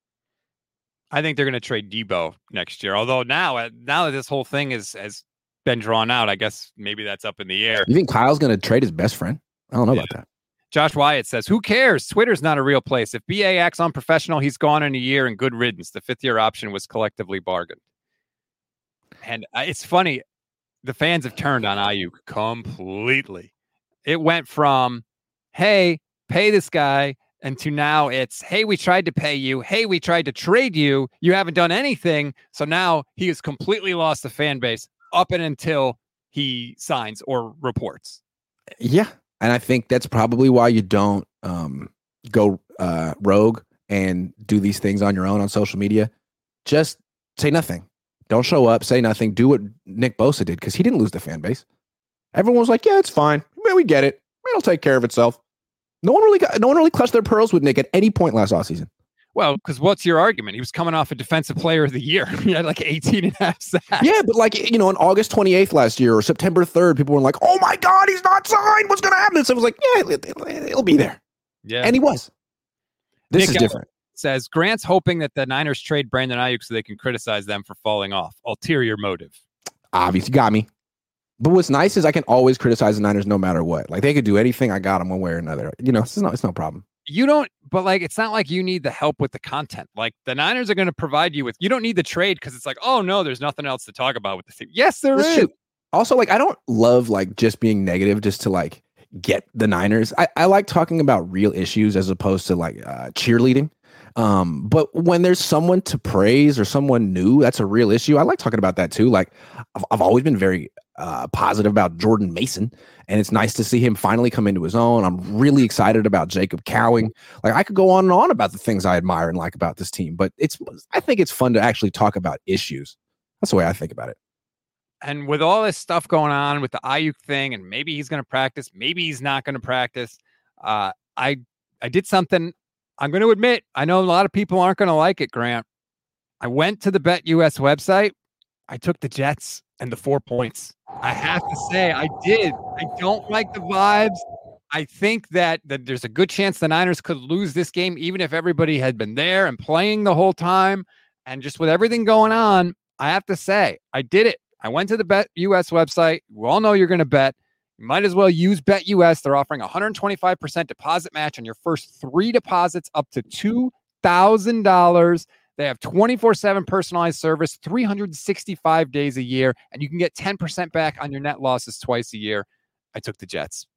Speaker 3: I think they're going to trade Debo next year. Although now, now that this whole thing is has been drawn out, I guess maybe that's up in the air.
Speaker 4: You think Kyle's going to trade his best friend? I don't know yeah. about that.
Speaker 3: Josh Wyatt says, who cares? Twitter's not a real place. If B A acts unprofessional, he's gone in a year and good riddance. The fifth year option was collectively bargained. And uh, it's funny. The fans have turned on Ayuk completely. It went from, hey, pay this guy, and to now it's, hey, we tried to pay you. Hey, we tried to trade you. You haven't done anything. So now he has completely lost the fan base up and until he signs or reports.
Speaker 4: Yeah. And I think that's probably why you don't um, go uh, rogue and do these things on your own on social media. Just say nothing. Don't show up. Say nothing. Do what Nick Bosa did because he didn't lose the fan base. Everyone was like, yeah, it's fine. We get it. It'll take care of itself. No one really got, no one really clutched their pearls with Nick at any point last offseason.
Speaker 3: Well, because what's your argument? He was coming off a defensive player of the year. He had like eighteen and a half sacks.
Speaker 4: Yeah, but like, you know, on August twenty-eighth last year or September third, people were like, oh my God, he's not signed. What's going to happen? And so it was like, yeah, it'll, it'll be there.
Speaker 3: Yeah.
Speaker 4: And he was. This
Speaker 3: Nick
Speaker 4: is different.
Speaker 3: Says Grant's hoping that the Niners trade Brandon Ayuk so they can criticize them for falling off. Ulterior motive.
Speaker 4: Obviously, got me. But what's nice is I can always criticize the Niners no matter what. Like they could do anything. I got them one way or another. You know, it's no, it's no problem.
Speaker 3: You don't, but like, it's not like you need the help with the content. Like the Niners are going to provide you with, you don't need the trade because it's like, oh no, there's nothing else to talk about with the team. Yes, there
Speaker 4: That's
Speaker 3: is.
Speaker 4: True. Also, like, I don't love like just being negative just to like get the Niners. I, I like talking about real issues as opposed to like uh, cheerleading. Um, but when there's someone to praise or someone new, that's a real issue. I like talking about that too. Like I've, I've always been very uh, positive about Jordan Mason, and it's nice to see him finally come into his own. I'm really excited about Jacob Cowing. Like I could go on and on about the things I admire and like about this team, but it's, I think it's fun to actually talk about issues. That's the way I think about it.
Speaker 3: And with all this stuff going on with the Ayuk thing, and maybe he's going to practice, maybe he's not going to practice. Uh, I I did something. I'm going to admit, I know a lot of people aren't going to like it, Grant. I went to the BetUS website. I took the Jets and the four points. I have to say, I did. I don't like the vibes. I think that, that there's a good chance the Niners could lose this game, even if everybody had been there and playing the whole time. And just with everything going on, I have to say, I did it. I went to the BetUS website. We all know you're going to bet. You might as well use BetUS. They're offering a one hundred twenty-five percent deposit match on your first three deposits up to two thousand dollars. They have twenty-four seven personalized service, three hundred sixty-five days a year, and you can get ten percent back on your net losses twice a year. I took the Jets.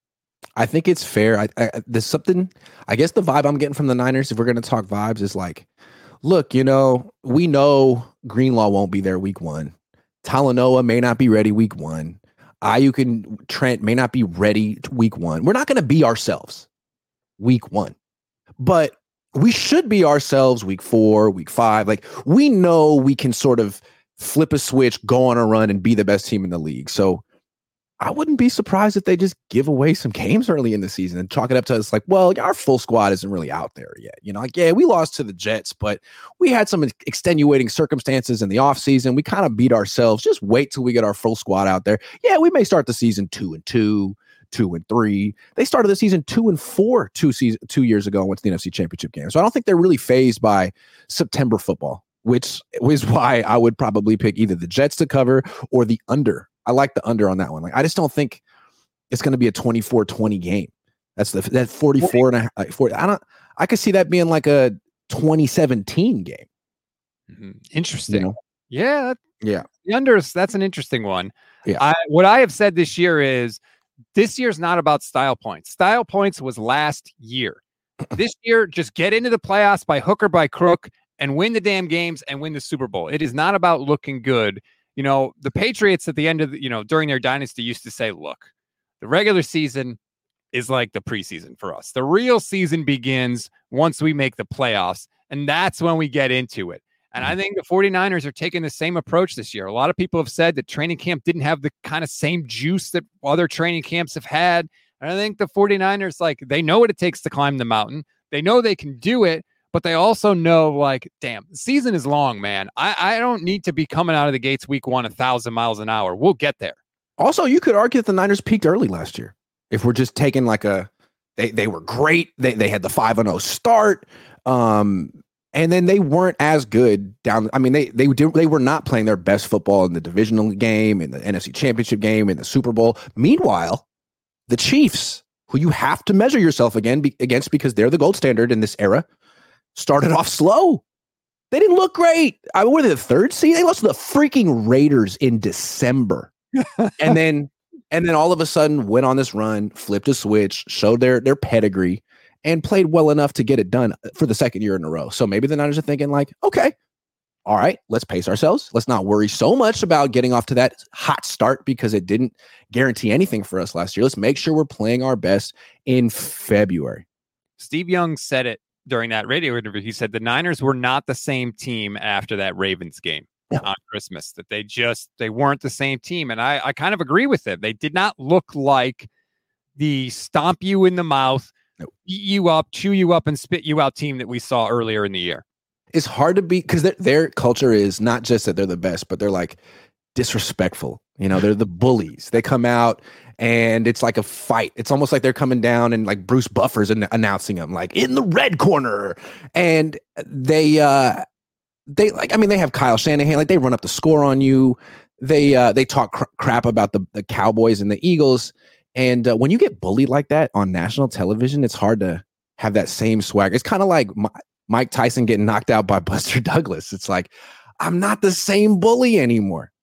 Speaker 4: I think it's fair. I, I, there's something, I guess the vibe I'm getting from the Niners, if we're going to talk vibes, is like, look, you know, we know Greenlaw won't be there week one. Talanoa may not be ready week one. Ayuk and Trent may not be ready week one. We're not going to be ourselves week one, but we should be ourselves week four, week five. Like, we know we can sort of flip a switch, go on a run, and be the best team in the league. So I wouldn't be surprised if they just give away some games early in the season and chalk it up to us like, well, our full squad isn't really out there yet. You know, like, yeah, we lost to the Jets, but we had some extenuating circumstances in the offseason. We kind of beat ourselves. Just wait till we get our full squad out there. Yeah, we may start the season two and two, two and three. They started the season two and four two season two years ago and went to the N F C Championship game. So I don't think they're really fazed by September football, which is why I would probably pick either the Jets to cover or the under. I like the under on that one. Like, I just don't think it's going to be a twenty-four twenty game. That's the that forty-four and a half. forty, I don't. I could see that being like a twenty seventeen game.
Speaker 3: Mm-hmm. Interesting.
Speaker 4: You know?
Speaker 3: Yeah. That,
Speaker 4: yeah.
Speaker 3: The unders. That's an interesting one.
Speaker 4: Yeah.
Speaker 3: I, what I have said this year is this year's not about style points. Style points was last year. This year, just get into the playoffs by hook or by crook and win the damn games and win the Super Bowl. It is not about looking good. You know, the Patriots at the end of the, you know, during their dynasty used to say, look, the regular season is like the preseason for us. The real season begins once we make the playoffs, and that's when we get into it. And I think the 49ers are taking the same approach this year. A lot of people have said that training camp didn't have the kind of same juice that other training camps have had. And I think the 49ers, like, they know what it takes to climb the mountain. They know they can do it. But they also know, like, damn, the season is long, man. I, I don't need to be coming out of the gates week one a thousand miles an hour. We'll get there.
Speaker 4: Also, you could argue that the Niners peaked early last year. If we're just taking like a, they they were great. They they had the five and oh start, um, and then they weren't as good down. I mean, they they did, they were not playing their best football in the divisional game, in the N F C Championship game, in the Super Bowl. Meanwhile, the Chiefs, who you have to measure yourself again be, against because they're the gold standard in this era, started off slow. They didn't look great. I mean, were they the third seed? They lost to the freaking Raiders in December. and then and then all of a sudden went on this run, flipped a switch, showed their their pedigree, and played well enough to get it done for the second year in a row. So maybe the Niners are thinking like, okay, all right, let's pace ourselves. Let's not worry so much about getting off to that hot start because it didn't guarantee anything for us last year. Let's make sure we're playing our best in February.
Speaker 3: Steve Young said it during that radio interview. He said the Niners were not the same team after that Ravens game yeah. on Christmas, that they just, they weren't the same team. And I, I kind of agree with it. They did not look like the stomp you in the mouth, nope. eat you up, chew you up, and spit you out team that we saw earlier in the year.
Speaker 4: It's hard to be, because their, their culture is not just that they're the best, but they're like disrespectful. You know, they're the bullies. They come out and it's like a fight. It's almost like they're coming down and like Bruce Buffer's an- announcing them like in the red corner. And they, uh, they like, I mean, they have Kyle Shanahan, like they run up the score on you. They, uh, they talk cr- crap about the, the Cowboys and the Eagles. And uh, when you get bullied like that on national television, it's hard to have that same swag. It's kind of like my, Mike Tyson getting knocked out by Buster Douglas. It's like, I'm not the same bully anymore.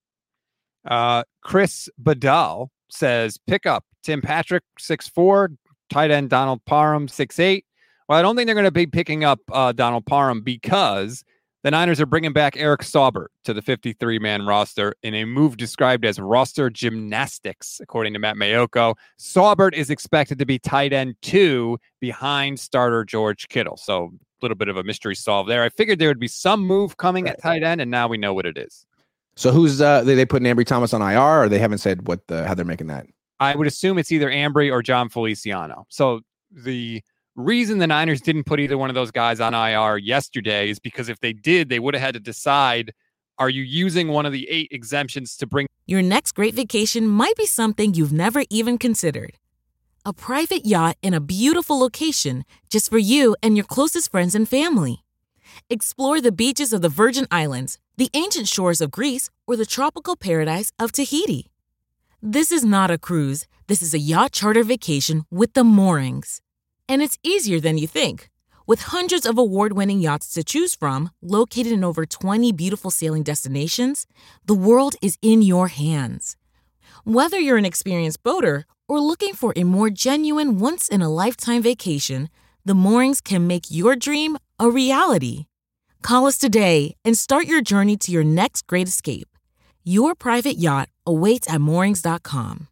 Speaker 3: Uh, Chris Badal says, pick up Tim Patrick, six four, tight end Donald Parham, six eight. Well, I don't think they're going to be picking up uh, Donald Parham because the Niners are bringing back Eric Saubert to the fifty-three man roster in a move described as roster gymnastics, according to Matt Mayoko. Saubert is expected to be tight end two behind starter George Kittle. So a little bit of a mystery solved there. I figured there would be some move coming at tight end, and now we know what it is.
Speaker 4: So who's uh they, they putting Ambry Thomas on I R, or they haven't said what the how they're making that?
Speaker 3: I would assume it's either Ambry or John Feliciano. So the reason the Niners didn't put either one of those guys on I R yesterday is because if they did, they would have had to decide, are you using one of the eight exemptions to bring
Speaker 1: Your next great vacation might be something you've never even considered. A private yacht in a beautiful location just for you and your closest friends and family. Explore the beaches of the Virgin Islands, the ancient shores of Greece, or the tropical paradise of Tahiti. This is not a cruise. This is a yacht charter vacation with the moorings. And it's easier than you think. With hundreds of award-winning yachts to choose from, located in over twenty beautiful sailing destinations, the world is in your hands. Whether you're an experienced boater or looking for a more genuine once-in-a-lifetime vacation, the moorings can make your dream a reality. Call us today and start your journey to your next great escape. Your private yacht awaits at moorings dot com.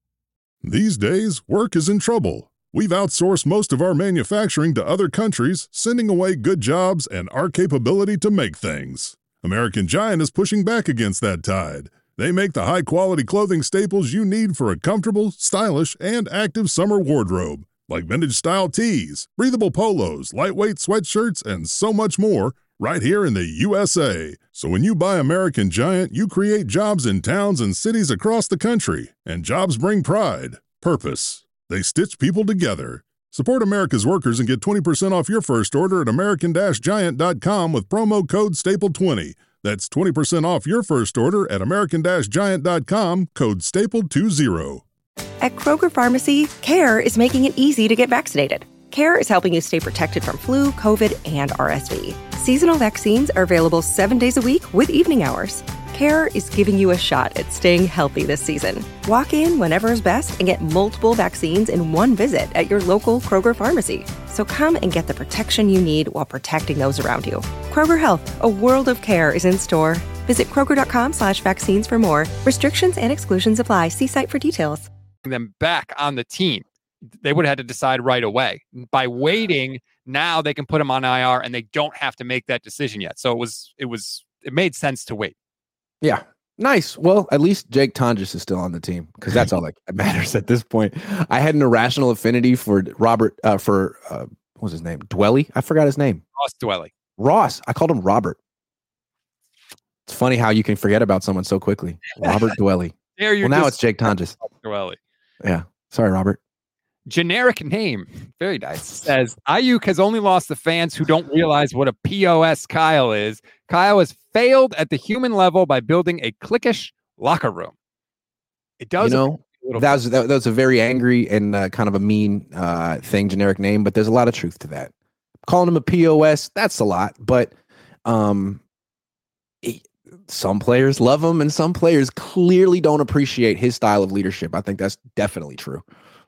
Speaker 8: These days, work is in trouble. We've outsourced most of our manufacturing to other countries, sending away good jobs and our capability to make things. American Giant is pushing back against that tide. They make the high-quality clothing staples you need for a comfortable, stylish, and active summer wardrobe, like vintage-style tees, breathable polos, lightweight sweatshirts, and so much more, right here in the U S A. So when you buy American Giant, you create jobs in towns and cities across the country, and jobs bring pride, purpose. They stitch people together. Support America's workers and get twenty percent off your first order at american dash giant dot com with promo code staple twenty. That's twenty percent off your first order at american dash giant dot com, code staple twenty.
Speaker 9: At Kroger Pharmacy, CARE is making it easy to get vaccinated. CARE is helping you stay protected from flu, COVID, and R S V. Seasonal vaccines are available seven days a week with evening hours. CARE is giving you a shot at staying healthy this season. Walk in whenever is best and get multiple vaccines in one visit at your local Kroger Pharmacy. So come and get the protection you need while protecting those around you. Kroger Health, a world of care, is in store. Visit kroger.com slash vaccines for more. Restrictions and exclusions apply. See site for details.
Speaker 3: them back on the team? They would have had to decide right away. By waiting, now they can put them on I R and they don't have to make that decision yet. So it was, it was, it made sense to wait.
Speaker 4: Yeah. Nice. Well, at least Jake Tonjes is still on the team because that's all that matters at this point. I had an irrational affinity for Robert, uh, for, uh, what was his name? Dwelley? I forgot his name.
Speaker 3: Ross Dwelley.
Speaker 4: Ross. I called him Robert. It's funny how you can forget about someone so quickly. Robert Dwelley.
Speaker 3: There you
Speaker 4: well, now it's Jake Tonjes.
Speaker 3: Dwelley.
Speaker 4: Yeah. Sorry, Robert.
Speaker 3: Generic name. Very nice. Says Ayuk has only lost the fans who don't realize what a P O S Kyle is. Kyle has failed at the human level by building a cliquish locker room. It does.
Speaker 4: You know, that was, that, that was a very angry and uh, kind of a mean uh, thing, generic name, but there's a lot of truth to that. Calling him a P O S, that's a lot, but um, he, some players love him and some players clearly don't appreciate his style of leadership. I think that's definitely true.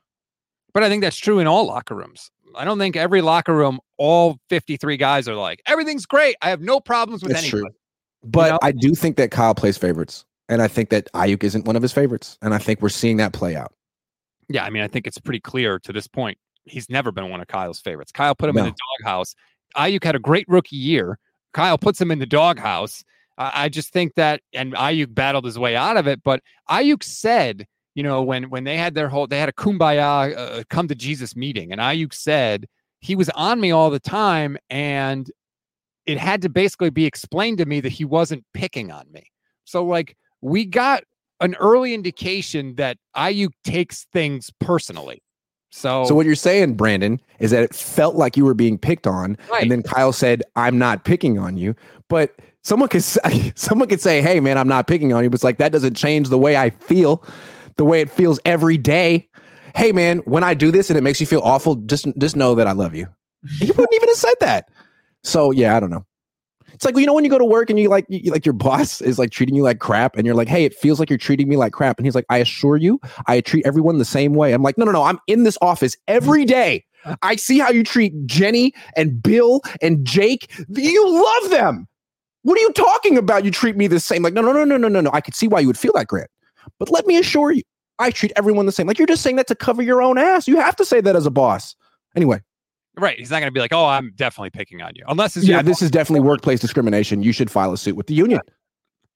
Speaker 3: But I think that's true in all locker rooms. I don't think every locker room, all fifty-three guys are like, everything's great. I have no problems with
Speaker 4: that's
Speaker 3: anybody.
Speaker 4: True. But
Speaker 3: you know?
Speaker 4: I do think that Kyle plays favorites. And I think that Ayuk isn't one of his favorites. And I think we're seeing that play out.
Speaker 3: Yeah, I mean, I think it's pretty clear to this point. He's never been one of Kyle's favorites. Kyle put him
Speaker 4: no.
Speaker 3: in the doghouse. Ayuk had a great rookie year. Kyle puts him in the doghouse. Uh, I just think that, and Ayuk battled his way out of it. But Ayuk said, you know, when when they had their whole, they had a kumbaya, uh, come to Jesus meeting. And Ayuk said, he was on me all the time. And it had to basically be explained to me that he wasn't picking on me. So, like, we got an early indication that Ayuk takes things personally. So,
Speaker 4: so what you're saying, Brandon, is that it felt like you were being picked on,
Speaker 3: right.
Speaker 4: And then Kyle said, "I'm not picking on you." But someone could say, someone could say, "Hey, man, I'm not picking on you." But it's like that doesn't change the way I feel, the way it feels every day. Hey, man, when I do this and it makes you feel awful, just just know that I love you. He wouldn't even have said that. So yeah, I don't know. It's like, you know, when you go to work and you like, you, like your boss is like treating you like crap and you're like, "Hey, it feels like you're treating me like crap." And he's like, "I assure you, I treat everyone the same way." I'm like, no, no, no. I'm in this office every day. I see how you treat Jenny and Bill and Jake. You love them. What are you talking about? You treat me the same. Like, no, no, no, no, no, no, no. I could see why you would feel that, Grant. But let me assure you, I treat everyone the same. Like, you're just saying that to cover your own ass. You have to say that as a boss. Anyway.
Speaker 3: Right. He's not going to be like, "Oh, I'm definitely picking on you." Unless it's
Speaker 4: yeah, this is definitely workplace discrimination. You should file a suit with the union.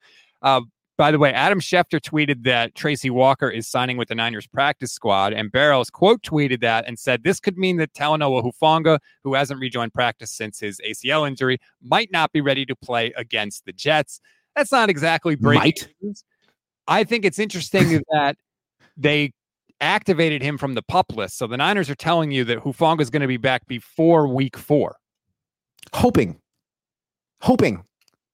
Speaker 3: Uh, by the way, Adam Schefter tweeted that Tracy Walker is signing with the Niners practice squad, and Barrows quote tweeted that and said this could mean that Talanoa Hufanga, who hasn't rejoined practice since his A C L injury, might not be ready to play against the Jets. That's not exactly breaking news. I think it's interesting that they activated him from the PUP list. So the Niners are telling you that Hufanga is going to be back before week four.
Speaker 4: Hoping. Hoping.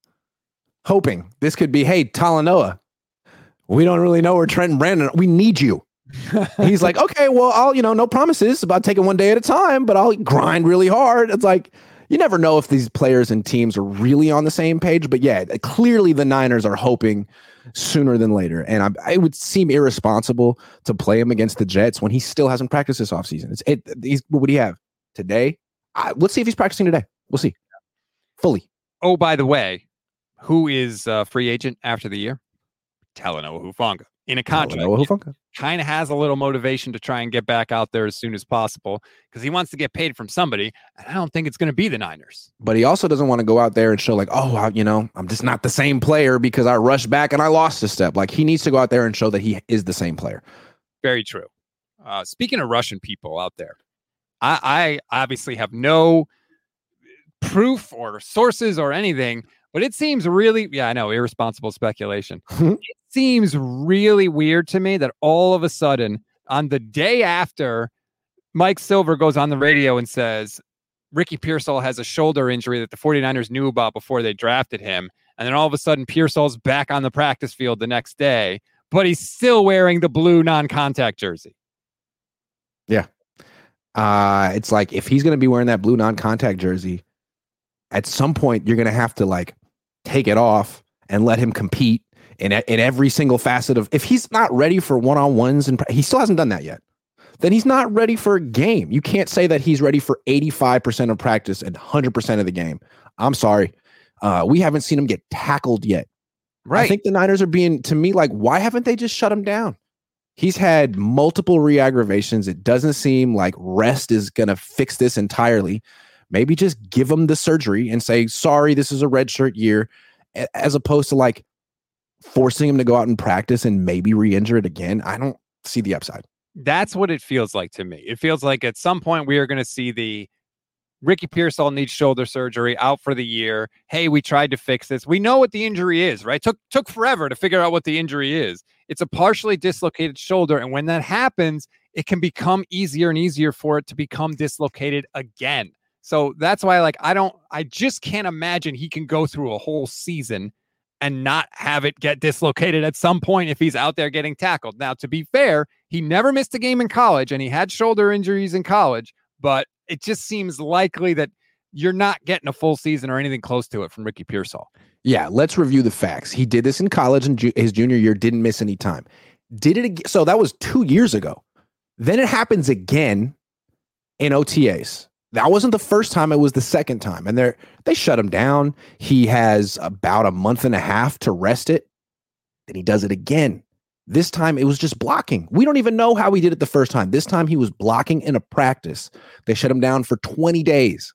Speaker 4: Hoping. This could be, hey, Talanoa, we don't really know where Trent and Brandon, we need you. He's like, okay, well, I'll, you know, no promises about taking one day at a time, but I'll grind really hard. It's like, you never know if these players and teams are really on the same page, but yeah, clearly the Niners are hoping sooner than later. And I, it would seem irresponsible to play him against the Jets when he still hasn't practiced this offseason. It's it. He's, what would he have today? I, let's see if he's practicing today. We'll see. Fully.
Speaker 3: Oh, by the way, who is a free agent after the year? Talanoa Hufanga. In a contract, kind of has a little motivation to try and get back out there as soon as possible because he wants to get paid from somebody. And I don't think it's going to be the Niners.
Speaker 4: But he also doesn't want to go out there and show like, oh, I, you know, I'm just not the same player because I rushed back and I lost a step. Like he needs to go out there and show that he is the same player.
Speaker 3: Very true. Uh, speaking of Russian people out there, I, I obviously have no proof or sources or anything, but it seems really, yeah, I know, irresponsible speculation. It seems really weird to me that all of a sudden, on the day after Mike Silver goes on the radio and says, Ricky Pearsall has a shoulder injury that the 49ers knew about before they drafted him. And then all of a sudden, Pearsall's back on the practice field the next day, but he's still wearing the blue non-contact jersey.
Speaker 4: Yeah. Uh, it's like, if he's going to be wearing that blue non-contact jersey, at some point, you're going to have to like take it off and let him compete in, in every single facet of, if he's not ready for one-on-ones and he still hasn't done that yet, then he's not ready for a game. You can't say that he's ready for eighty-five percent of practice and one hundred percent of the game. I'm sorry. Uh, we haven't seen him get tackled yet. Right. I think the Niners are being, to me, like, why haven't they just shut him down? He's had multiple re-aggravations. It doesn't seem like rest is going to fix this entirely. Maybe just give him the surgery and say, sorry, this is a redshirt year, as opposed to like forcing him to go out and practice and maybe re-injure it again. I don't see the upside.
Speaker 3: That's what it feels like to me. It feels like at some point we are going to see the Ricky Pearsall needs shoulder surgery, out for the year. Hey, we tried to fix this. We know what the injury is, right? Took took forever to figure out what the injury is. It's a partially dislocated shoulder. And when that happens, it can become easier and easier for it to become dislocated again. So that's why, like, I don't, I just can't imagine he can go through a whole season and not have it get dislocated at some point if he's out there getting tackled. Now, to be fair, he never missed a game in college and he had shoulder injuries in college, but it just seems likely that you're not getting a full season or anything close to it from Ricky Pearsall.
Speaker 4: Yeah, let's review the facts. He did this in college and ju- his junior year, didn't miss any time. Did it again? So that was two years ago. Then it happens again in O T As. That wasn't the first time, it was the second time. And they they shut him down. He has about a month and a half to rest it. Then he does it again. This time it was just blocking. We don't even know how he did it the first time. This time he was blocking in a practice. They shut him down for twenty days.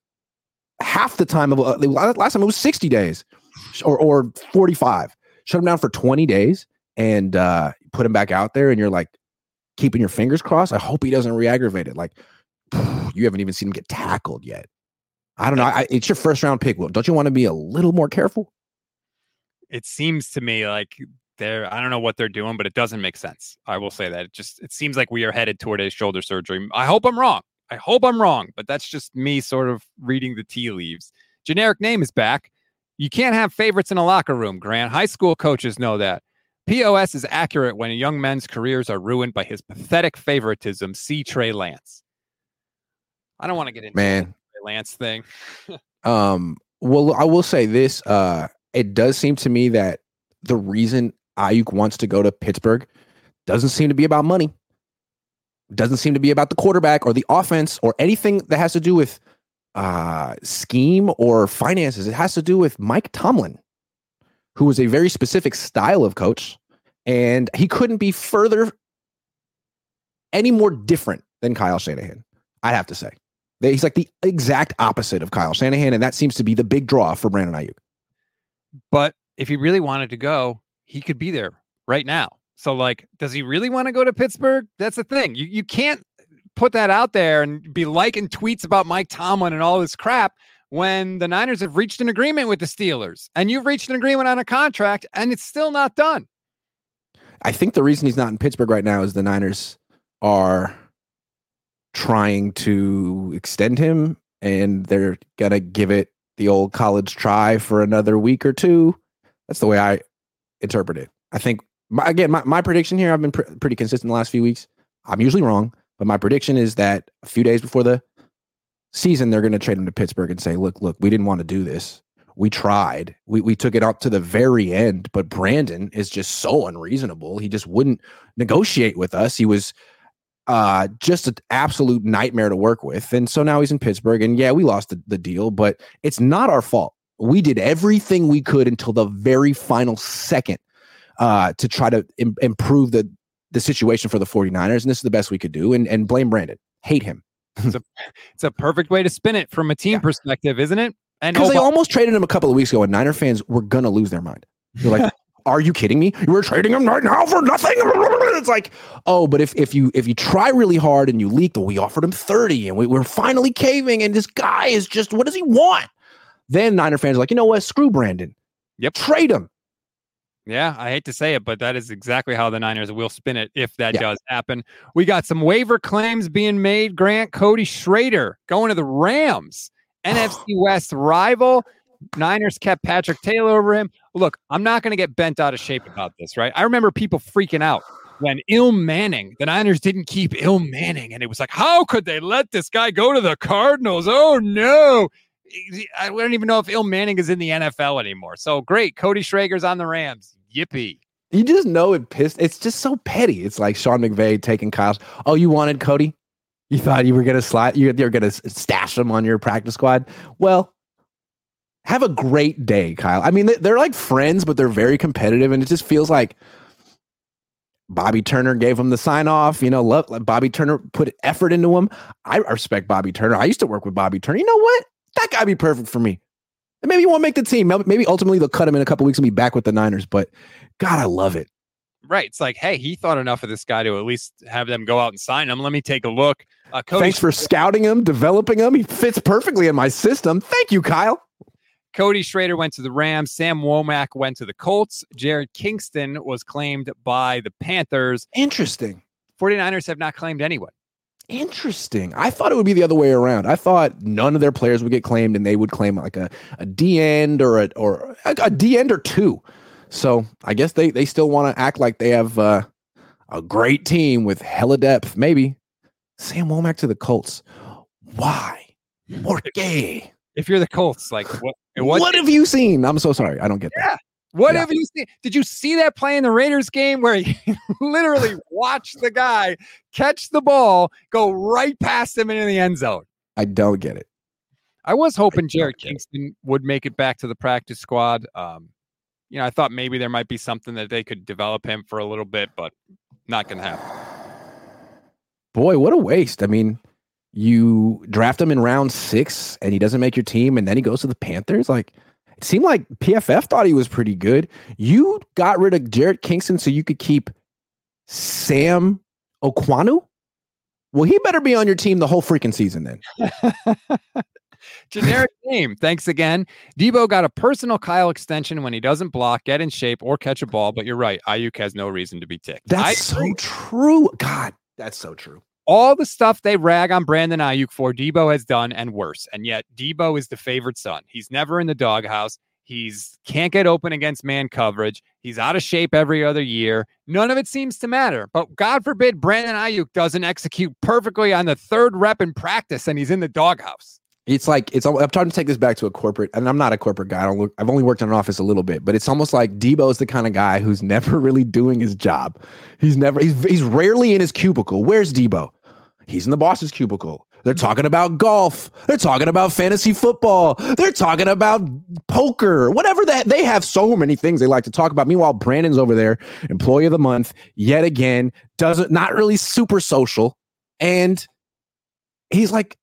Speaker 4: Half the time, of uh, last time it was sixty days or, or forty-five. Shut him down for twenty days and uh, put him back out there. And you're like keeping your fingers crossed. I hope he doesn't re-aggravate it. Like, you haven't even seen him get tackled yet. I don't know. I, it's your first round pick. Well, don't you want to be a little more careful?
Speaker 3: It seems to me like they're, I don't know what they're doing, but it doesn't make sense. I will say that. It just, it seems like we are headed toward a shoulder surgery. I hope I'm wrong. I hope I'm wrong, but that's just me sort of reading the tea leaves. Generic name is back. You can't have favorites in a locker room, Grant. High school coaches know that. P O S is accurate when young men's careers are ruined by his pathetic favoritism. See Trey Lance. I don't want to get into
Speaker 4: Man.
Speaker 3: the Trey Lance thing.
Speaker 4: um, well, I will say this. Uh, it does seem to me that the reason Ayuk wants to go to Pittsburgh doesn't seem to be about money. Doesn't seem to be about the quarterback or the offense or anything that has to do with uh, scheme or finances. It has to do with Mike Tomlin, who is a very specific style of coach, and he couldn't be further any more different than Kyle Shanahan, I have to say. He's like the exact opposite of Kyle Shanahan, and that seems to be the big draw for Brandon Ayuk.
Speaker 3: But if he really wanted to go, he could be there right now. So, like, does he really want to go to Pittsburgh? That's the thing. You you can't put that out there and be liking tweets about Mike Tomlin and all this crap when the Niners have reached an agreement with the Steelers and you've reached an agreement on a contract and it's still not done.
Speaker 4: I think the reason he's not in Pittsburgh right now is the Niners are trying to extend him and they're going to give it the old college try for another week or two. That's the way I interpret it. I think, my, again, my, my prediction here, I've been pr- pretty consistent the last few weeks. I'm usually wrong, but my prediction is that a few days before the season, they're going to trade him to Pittsburgh and say, look, look, we didn't want to do this. We tried. We we took it up to the very end, but Brandon is just so unreasonable. He just wouldn't negotiate with us. He was uh, just an absolute nightmare to work with. And so now he's in Pittsburgh. And yeah, we lost the, the deal, but it's not our fault. We did everything we could until the very final second uh, to try to im- improve the, the situation for the 49ers. And this is the best we could do. And, and blame Brandon. Hate him.
Speaker 3: It's a, it's a perfect way to spin it from a team
Speaker 4: yeah.
Speaker 3: perspective, isn't it? And
Speaker 4: because
Speaker 3: oh,
Speaker 4: they almost traded him a couple of weeks ago, and Niner fans were gonna lose their mind. They're like, "Are you kidding me? You were trading him right now for nothing?" It's like, oh, but if if you if you try really hard and you leak, well, we offered him thirty, and we, we're finally caving, and this guy is just, what does he want? Then Niner fans are like, you know what? Screw Brandon.
Speaker 3: Yep,
Speaker 4: trade him.
Speaker 3: Yeah, I hate to say it, but that is exactly how the Niners will spin it if that
Speaker 4: yeah.
Speaker 3: does happen. We got some waiver claims being made. Grant, Cody Schrader going to the Rams. N F C West rival. Niners kept Patrick Taylor over him. Look, I'm not going to get bent out of shape about this, right? I remember people freaking out when Il Manning, the Niners didn't keep Il Manning, and it was like, how could they let this guy go to the Cardinals? Oh, no. I don't even know if Il Manning is in the N F L anymore. So great. Cody Schrader's on the Rams. Yippee.
Speaker 4: You just know it pissed. It's just so petty. It's like Sean McVay taking Kyle's. Oh, you wanted Cody? You thought you were going to slide, you were going to stash them on your practice squad. Well, have a great day, Kyle. I mean, they're like friends, but they're very competitive. And it just feels like Bobby Turner gave him the sign off. You know, love, like Bobby Turner put effort into him. I respect Bobby Turner. I used to work with Bobby Turner. You know what? That guy be perfect for me. And maybe he won't make the team. Maybe ultimately they'll cut him in a couple weeks and be back with the Niners. But God, I love it.
Speaker 3: Right. It's like, hey, he thought enough of this guy to at least have them go out and sign him. Let me take a look. Uh, Cody
Speaker 4: Thanks for scouting him, developing him. He fits perfectly in my system. Thank you, Kyle.
Speaker 3: Cody Schrader went to the Rams. Sam Womack went to the Colts. Jared Kingston was claimed by the Panthers.
Speaker 4: Interesting.
Speaker 3: 49ers have not claimed anyone.
Speaker 4: Interesting. I thought it would be the other way around. I thought none of their players would get claimed and they would claim like a, a D end or a, or a, a D end or two. So I guess they, they still want to act like they have uh, a great team with hella depth. Maybe. Sam Womack to the Colts. Why? More gay.
Speaker 3: If you're the Colts, like what?
Speaker 4: What, what have you seen? I'm so sorry. I don't get
Speaker 3: yeah.
Speaker 4: that.
Speaker 3: What
Speaker 4: yeah.
Speaker 3: have you seen? Did you see that play in the Raiders game where you literally watched the guy catch the ball, go right past him into the end zone?
Speaker 4: I don't get it.
Speaker 3: I was hoping Jared Kingston it. would make it back to the practice squad. Um, you know, I thought maybe there might be something that they could develop him for a little bit, but not going to happen.
Speaker 4: Boy, what a waste. I mean, you draft him in round six and he doesn't make your team and then he goes to the Panthers. Like, it seemed like P F F thought he was pretty good. You got rid of Jared Kingston so you could keep Sam Okwanu? Well, he better be on your team the whole freaking season then.
Speaker 3: Generic name. Thanks again. Debo got a personal Kyle extension when he doesn't block, get in shape, or catch a ball. But you're right. Ayuk has no reason to be ticked.
Speaker 4: That's so true. God, that's so true.
Speaker 3: All the stuff they rag on Brandon Ayuk for, Debo has done and worse. And yet Debo is the favored son. He's never in the doghouse. He's can't get open against man coverage. He's out of shape every other year. None of it seems to matter. But God forbid Brandon Ayuk doesn't execute perfectly on the third rep in practice and he's in the doghouse.
Speaker 4: It's like, it's. I'm trying to take this back to a corporate, and I'm not a corporate guy. I don't look, I've only worked in an office a little bit, but it's almost like Debo is the kind of guy who's never really doing his job. He's never, he's, he's rarely in his cubicle. Where's Debo? He's in the boss's cubicle. They're talking about golf. They're talking about fantasy football. They're talking about poker, whatever that. They have so many things they like to talk about. Meanwhile, Brandon's over there, employee of the month, yet again, doesn't, not really super social. And he's like,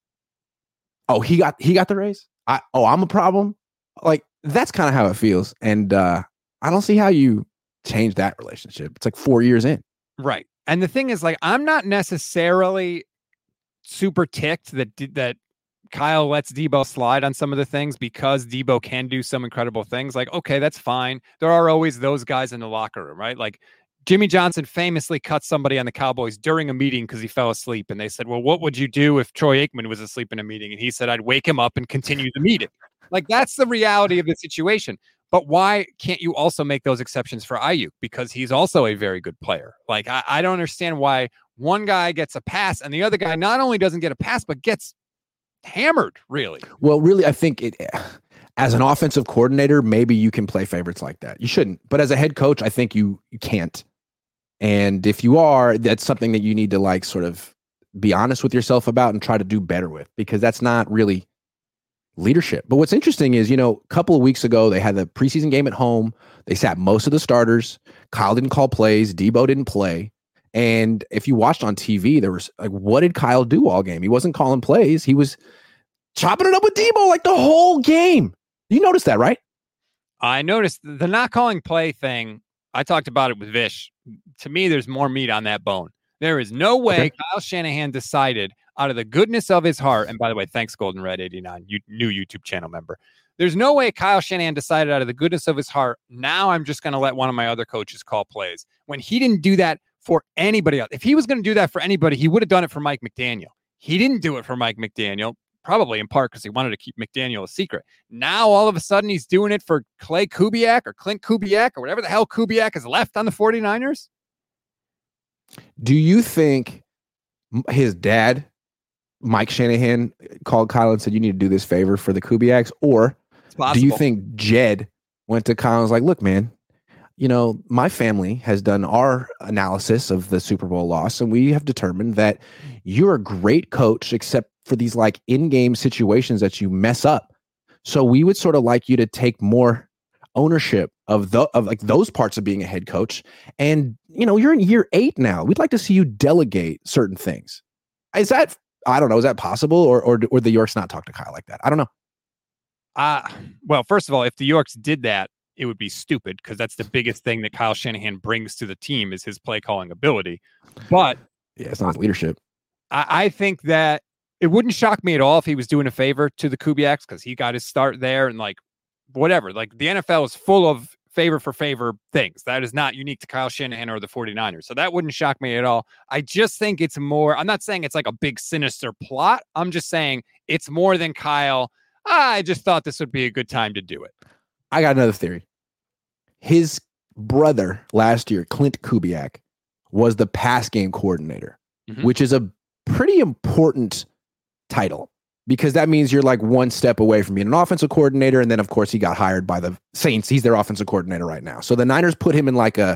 Speaker 4: oh, he got he got the raise. I oh, I'm a problem. Like, that's kind of how it feels. And uh, I don't see how you change that relationship. It's like four years in.
Speaker 3: Right. And the thing is, like, I'm not necessarily super ticked that that Kyle lets Debo slide on some of the things because Debo can do some incredible things. Like, okay, that's fine. There are always those guys in the locker room, right? Like Jimmy Johnson famously cut somebody on the Cowboys during a meeting because he fell asleep. And they said, well, what would you do if Troy Aikman was asleep in a meeting? And he said, I'd wake him up and continue the meeting. Like, that's the reality of the situation. But why can't you also make those exceptions for Ayuk? Because he's also a very good player. Like, I, I don't understand why one guy gets a pass and the other guy not only doesn't get a pass, but gets hammered, really.
Speaker 4: Well, really, I think it, as an offensive coordinator, maybe you can play favorites like that. You shouldn't. But as a head coach, I think you, you can't. And if you are, that's something that you need to like sort of be honest with yourself about and try to do better with, because that's not really leadership. But what's interesting is, you know, a couple of weeks ago, they had the preseason game at home. They sat most of the starters. Kyle didn't call plays. Debo didn't play. And if you watched on T V, there was like, what did Kyle do all game? He wasn't calling plays. He was chopping it up with Debo like the whole game. You noticed that, right?
Speaker 3: I noticed the not calling play thing. I talked about it with Vish. To me, there's more meat on that bone. There is no way okay. Kyle Shanahan decided out of the goodness of his heart. And by the way, thanks, Golden Red eighty-nine, you new YouTube channel member. There's no way Kyle Shanahan decided out of the goodness of his heart, now I'm just going to let one of my other coaches call plays, when he didn't do that for anybody else. If he was going to do that for anybody, he would have done it for Mike McDaniel. He didn't do it for Mike McDaniel, probably in part because he wanted to keep McDaniel a secret. Now, all of a sudden, he's doing it for Clay Kubiak or Clint Kubiak or whatever the hell Kubiak is left on the 49ers.
Speaker 4: Do you think his dad, Mike Shanahan, called Kyle and said, you need to do this favor for the Kubiaks? Or do you think Jed went to Kyle and was like, look, man, you know, my family has done our analysis of the Super Bowl loss, and we have determined that you're a great coach, except for these like in-game situations that you mess up. So we would sort of like you to take more ownership of the of like those parts of being a head coach. And, you know, you're in year eight now. We'd like to see you delegate certain things. Is that, I don't know, is that possible? Or or, or the Yorks not talk to Kyle like that? I don't know.
Speaker 3: Uh, well, first of all, if the Yorks did that, it would be stupid, because that's the biggest thing that Kyle Shanahan brings to the team is his play calling ability. But
Speaker 4: yeah, it's not his leadership.
Speaker 3: I, I think that it wouldn't shock me at all if he was doing a favor to the Kubiaks, because he got his start there, and like whatever, like the N F L is full of favor for favor things. That is not unique to Kyle Shanahan or the 49ers. So that wouldn't shock me at all. I just think it's more, I'm not saying it's like a big sinister plot. I'm just saying it's more than Kyle. I just thought this would be a good time to do it.
Speaker 4: I got another theory. His brother last year, Clint Kubiak, was the pass game coordinator, mm-hmm. which is a pretty important title, because that means you're like one step away from being an offensive coordinator. And then, of course, he got hired by the Saints. He's their offensive coordinator right now. So the Niners put him in like a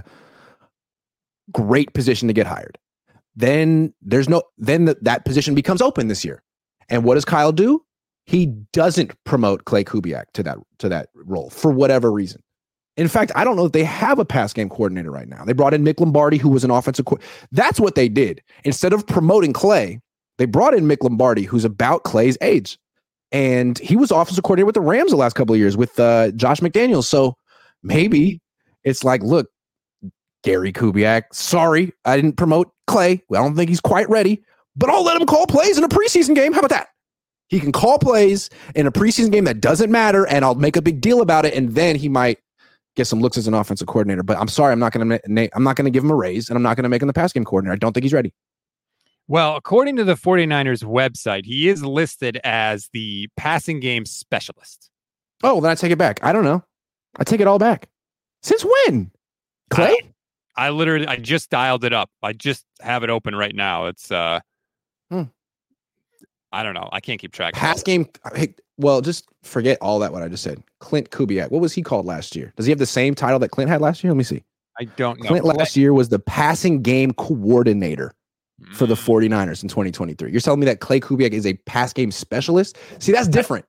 Speaker 4: great position to get hired. Then there's no, then the, that position becomes open this year. And what does Kyle do? He doesn't promote Clay Kubiak to that, to that role for whatever reason. In fact, I don't know if they have a pass game coordinator right now. They brought in Mick Lombardi, who was an offensive coordinator. That's what they did. Instead of promoting Clay, they brought in Mick Lombardi, who's about Clay's age. And he was offensive coordinator with the Rams the last couple of years with uh, Josh McDaniels. So maybe it's like, look, Gary Kubiak, sorry, I didn't promote Clay. Well, I don't think he's quite ready, but I'll let him call plays in a preseason game. How about that? He can call plays in a preseason game that doesn't matter, and I'll make a big deal about it, and then he might get some looks as an offensive coordinator. But I'm sorry, I'm not going to I'm not going to give him a raise, and I'm not going to make him the pass game coordinator. I don't think he's ready.
Speaker 3: Well, according to the 49ers website, he is listed as the passing game specialist.
Speaker 4: Oh, then I take it back. I don't know. I take it all back. Since when? Clay?
Speaker 3: I, I literally, I just dialed it up. I just have it open right now. It's, uh, hmm. I don't know. I can't keep track.
Speaker 4: Pass game. Hey, well, just forget all that, what I just said. Clint Kubiak. What was he called last year? Does he have the same title that Clint had last year? Let me see.
Speaker 3: I don't know.
Speaker 4: Clint last year was the passing game coordinator for the 49ers in twenty twenty-three. You're telling me that Clay Kubiak is a pass game specialist? See, that's different.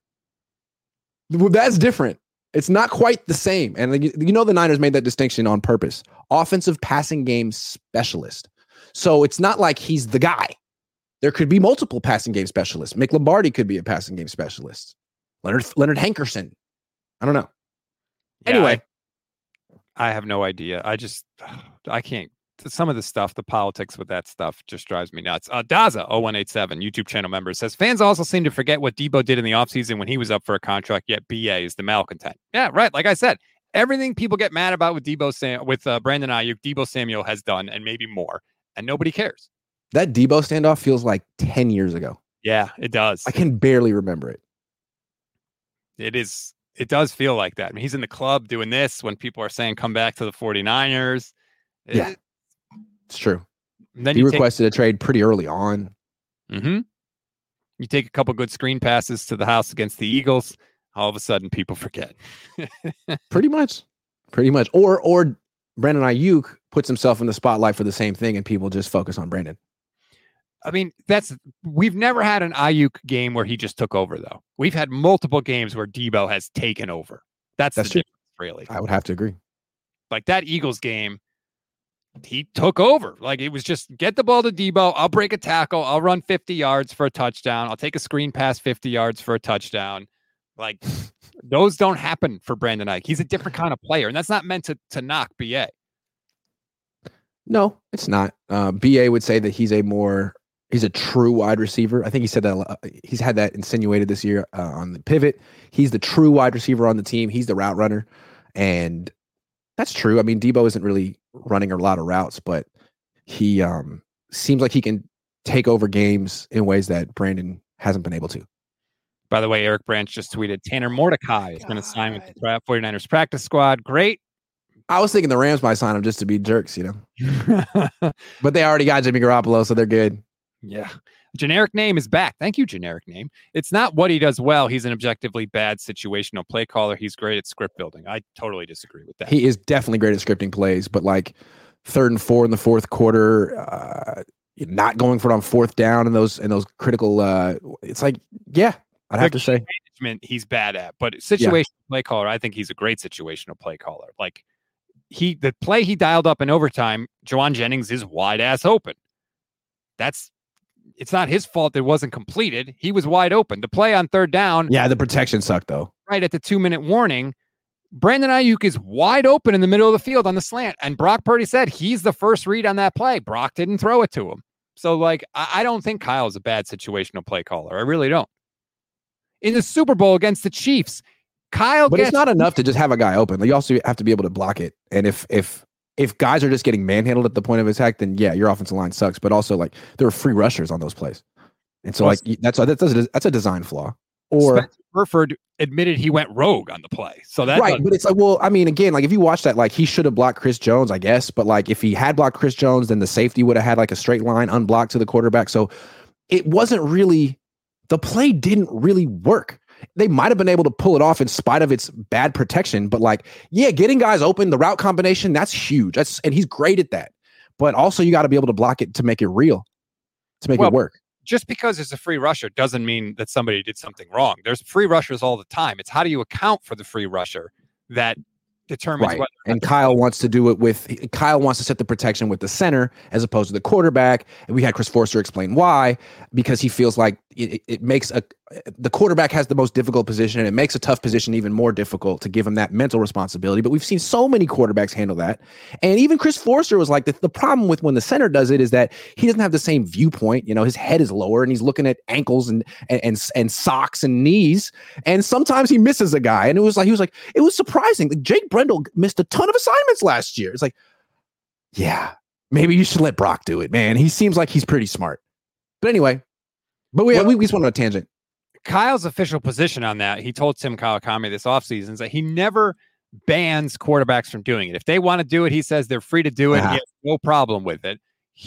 Speaker 4: That's different. It's not quite the same. And you know the Niners made that distinction on purpose. Offensive passing game specialist. So it's not like he's the guy. There could be multiple passing game specialists. Mick Lombardi could be a passing game specialist. Leonard Leonard Hankerson. I don't know.
Speaker 3: Yeah,
Speaker 4: anyway.
Speaker 3: I have no idea. I just, I can't. Some of the stuff, the politics with that stuff just drives me nuts. Uh, Daza, oh one eight seven, YouTube channel member, says, fans also seem to forget what Debo did in the offseason when he was up for a contract, yet B A is the malcontent. Yeah, right. Like I said, everything people get mad about with Debo Sam- with uh, Brandon Ayuk, Debo Samuel has done, and maybe more, and nobody cares.
Speaker 4: That Debo standoff feels like ten years ago.
Speaker 3: Yeah, it does.
Speaker 4: I can barely remember it.
Speaker 3: It is. It does feel like that. I mean, he's in the club doing this when people are saying, come back to the 49ers. It,
Speaker 4: yeah. It's true.
Speaker 3: Then
Speaker 4: he
Speaker 3: you
Speaker 4: requested take, a trade pretty early on.
Speaker 3: Mm-hmm. You take a couple good screen passes to the house against the Eagles. All of a sudden, people forget.
Speaker 4: pretty much, pretty much. Or or Brandon Ayuk puts himself in the spotlight for the same thing, and people just focus on Brandon.
Speaker 3: I mean, that's we've never had an Ayuk game where he just took over, though. We've had multiple games where Debo has taken over. That's, that's the true. difference, really.
Speaker 4: I would have to agree.
Speaker 3: Like that Eagles game. He took over. Like it was just get the ball to Debo. I'll break a tackle. I'll run fifty yards for a touchdown. I'll take a screen pass fifty yards for a touchdown. Like those don't happen for Brandon Ayuk. He's a different kind of player, and that's not meant to to knock B A.
Speaker 4: No, it's not. Uh, B A would say that he's a more he's a true wide receiver. I think he said that uh, he's had that insinuated this year uh, on the pivot. He's the true wide receiver on the team. He's the route runner, and that's true. I mean, Debo isn't really running a lot of routes, but he um, seems like he can take over games in ways that Brandon hasn't been able to.
Speaker 3: By the way, Eric Branch just tweeted, Tanner Mordecai is going to sign with the 49ers practice squad. Great.
Speaker 4: I was thinking the Rams might sign him just to be jerks, you know. But they already got Jimmy Garoppolo, so they're good.
Speaker 3: Yeah. Generic name is back. Thank you, generic name. It's not what he does well. He's an objectively bad situational play caller. He's great at script building. I totally disagree with that.
Speaker 4: He is definitely great at scripting plays, but like third and four in the fourth quarter, uh, not going for it on fourth down and those and those critical. Uh, it's like, yeah, I'd have to say
Speaker 3: management. He's bad at, but situational yeah. play caller. I think he's a great situational play caller. Like he, the play he dialed up in overtime, Juwan Jennings is wide ass open. That's. It's not his fault that it wasn't completed. He was wide open. The play on third down.
Speaker 4: Yeah, the protection sucked, though.
Speaker 3: Right at the two-minute warning, Brandon Ayuk is wide open in the middle of the field on the slant. And Brock Purdy said he's the first read on that play. Brock didn't throw it to him. So, like, I, I don't think Kyle's a bad situational play caller. I really don't. In the Super Bowl against the Chiefs, Kyle
Speaker 4: But
Speaker 3: gets-
Speaker 4: it's not enough to just have a guy open. You also have to be able to block it. And if if... If guys are just getting manhandled at the point of attack, then yeah, your offensive line sucks. But also, like there are free rushers on those plays, and so like that's that's a, that's a design flaw. Or
Speaker 3: Spencer Burford admitted he went rogue on the play, so that
Speaker 4: right. But it's like, well, I mean, again, like if you watch that, like he should have blocked Chris Jones, I guess. But like if he had blocked Chris Jones, then the safety would have had like a straight line unblocked to the quarterback. So it wasn't really the play didn't really work. They might have been able to pull it off in spite of its bad protection, but like, yeah, getting guys open, the route combination, that's huge. That's and he's great at that. But also you got to be able to block it to make it real, to make
Speaker 3: well,
Speaker 4: it work.
Speaker 3: Just because it's a free rusher doesn't mean that somebody did something wrong. There's free rushers all the time. It's how do you account for the free rusher that determines
Speaker 4: right.
Speaker 3: whether
Speaker 4: and Kyle wants to do it with Kyle wants to set the protection with the center as opposed to the quarterback. And we had Chris Forster explain why, because he feels like it, it makes a the quarterback has the most difficult position and it makes a tough position even more difficult to give him that mental responsibility. But we've seen so many quarterbacks handle that. And even Chris Forster was like, the, the problem with when the center does it is that he doesn't have the same viewpoint. You know, his head is lower and he's looking at ankles and, and, and, and socks and knees. And sometimes he misses a guy. And it was like, he was like, it was surprising. Like Jake Brendel missed a ton of assignments last year. It's like, yeah, maybe you should let Brock do it, man. He seems like he's pretty smart. But anyway, but we, well, we, we just went on a tangent.
Speaker 3: Kyle's official position on that, he told Tim Kawakami this offseason, is that he never bans quarterbacks from doing it. If they want to do it, he says they're free to do it. Uh-huh. He has no problem with it.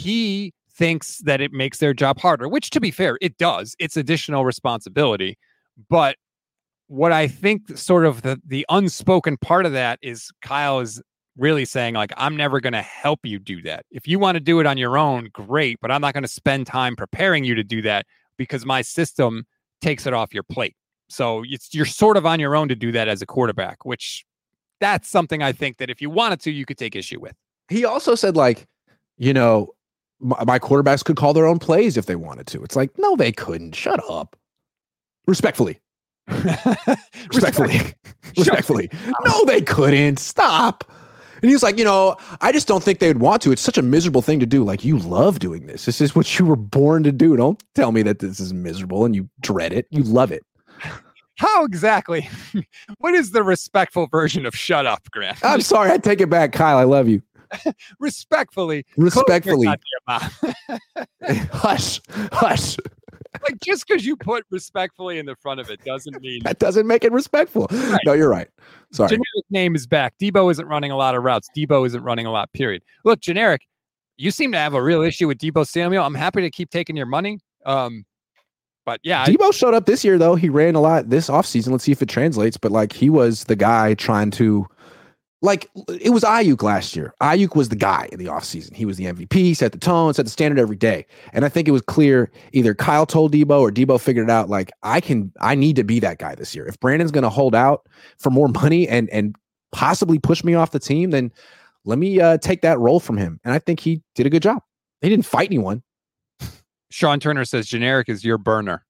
Speaker 3: He thinks that it makes their job harder, which, to be fair, it does. It's additional responsibility. But what I think sort of the, the unspoken part of that is Kyle is really saying, like, I'm never going to help you do that. If you want to do it on your own, great, but I'm not going to spend time preparing you to do that because my system takes it off your plate. So it's, you're sort of on your own to do that as a quarterback, which that's something I think that if you wanted to, you could take issue with.
Speaker 4: He also said, like, you know, my, my quarterbacks could call their own plays if they wanted to. It's like, no, they couldn't. Shut up. Respectfully. Respectfully. Respectfully. No, they couldn't. Stop. And he was like, you know, I just don't think they would want to. It's such a miserable thing to do. Like, you love doing this. This is what you were born to do. Don't tell me that this is miserable and you dread it. You love it.
Speaker 3: How exactly? What is the respectful version of shut up, Grant?
Speaker 4: I'm sorry. I take it back. Kyle, I love you.
Speaker 3: Respectfully.
Speaker 4: Respectfully. Hush. Hush.
Speaker 3: Like, just because you put respectfully in the front of it doesn't mean
Speaker 4: that doesn't make it respectful. Right. No, you're right. Sorry.
Speaker 3: Generic name is back. Debo isn't running a lot of routes. Debo isn't running a lot, period. Look, Generic, you seem to have a real issue with Debo Samuel. I'm happy to keep taking your money. Um, but yeah.
Speaker 4: Debo
Speaker 3: I,
Speaker 4: showed up this year, though. He ran a lot this offseason. Let's see if it translates. But like, he was the guy trying to, like, it was Ayuk last year. Ayuk was the guy in the offseason. He was the M V P, set the tone, set the standard every day. And I think it was clear either Kyle told Debo or Debo figured it out, like, I can, I need to be that guy this year. If Brandon's going to hold out for more money and and possibly push me off the team, then let me uh, take that role from him. And I think he did a good job. He didn't fight anyone.
Speaker 3: Sean Turner says Generic is your burner.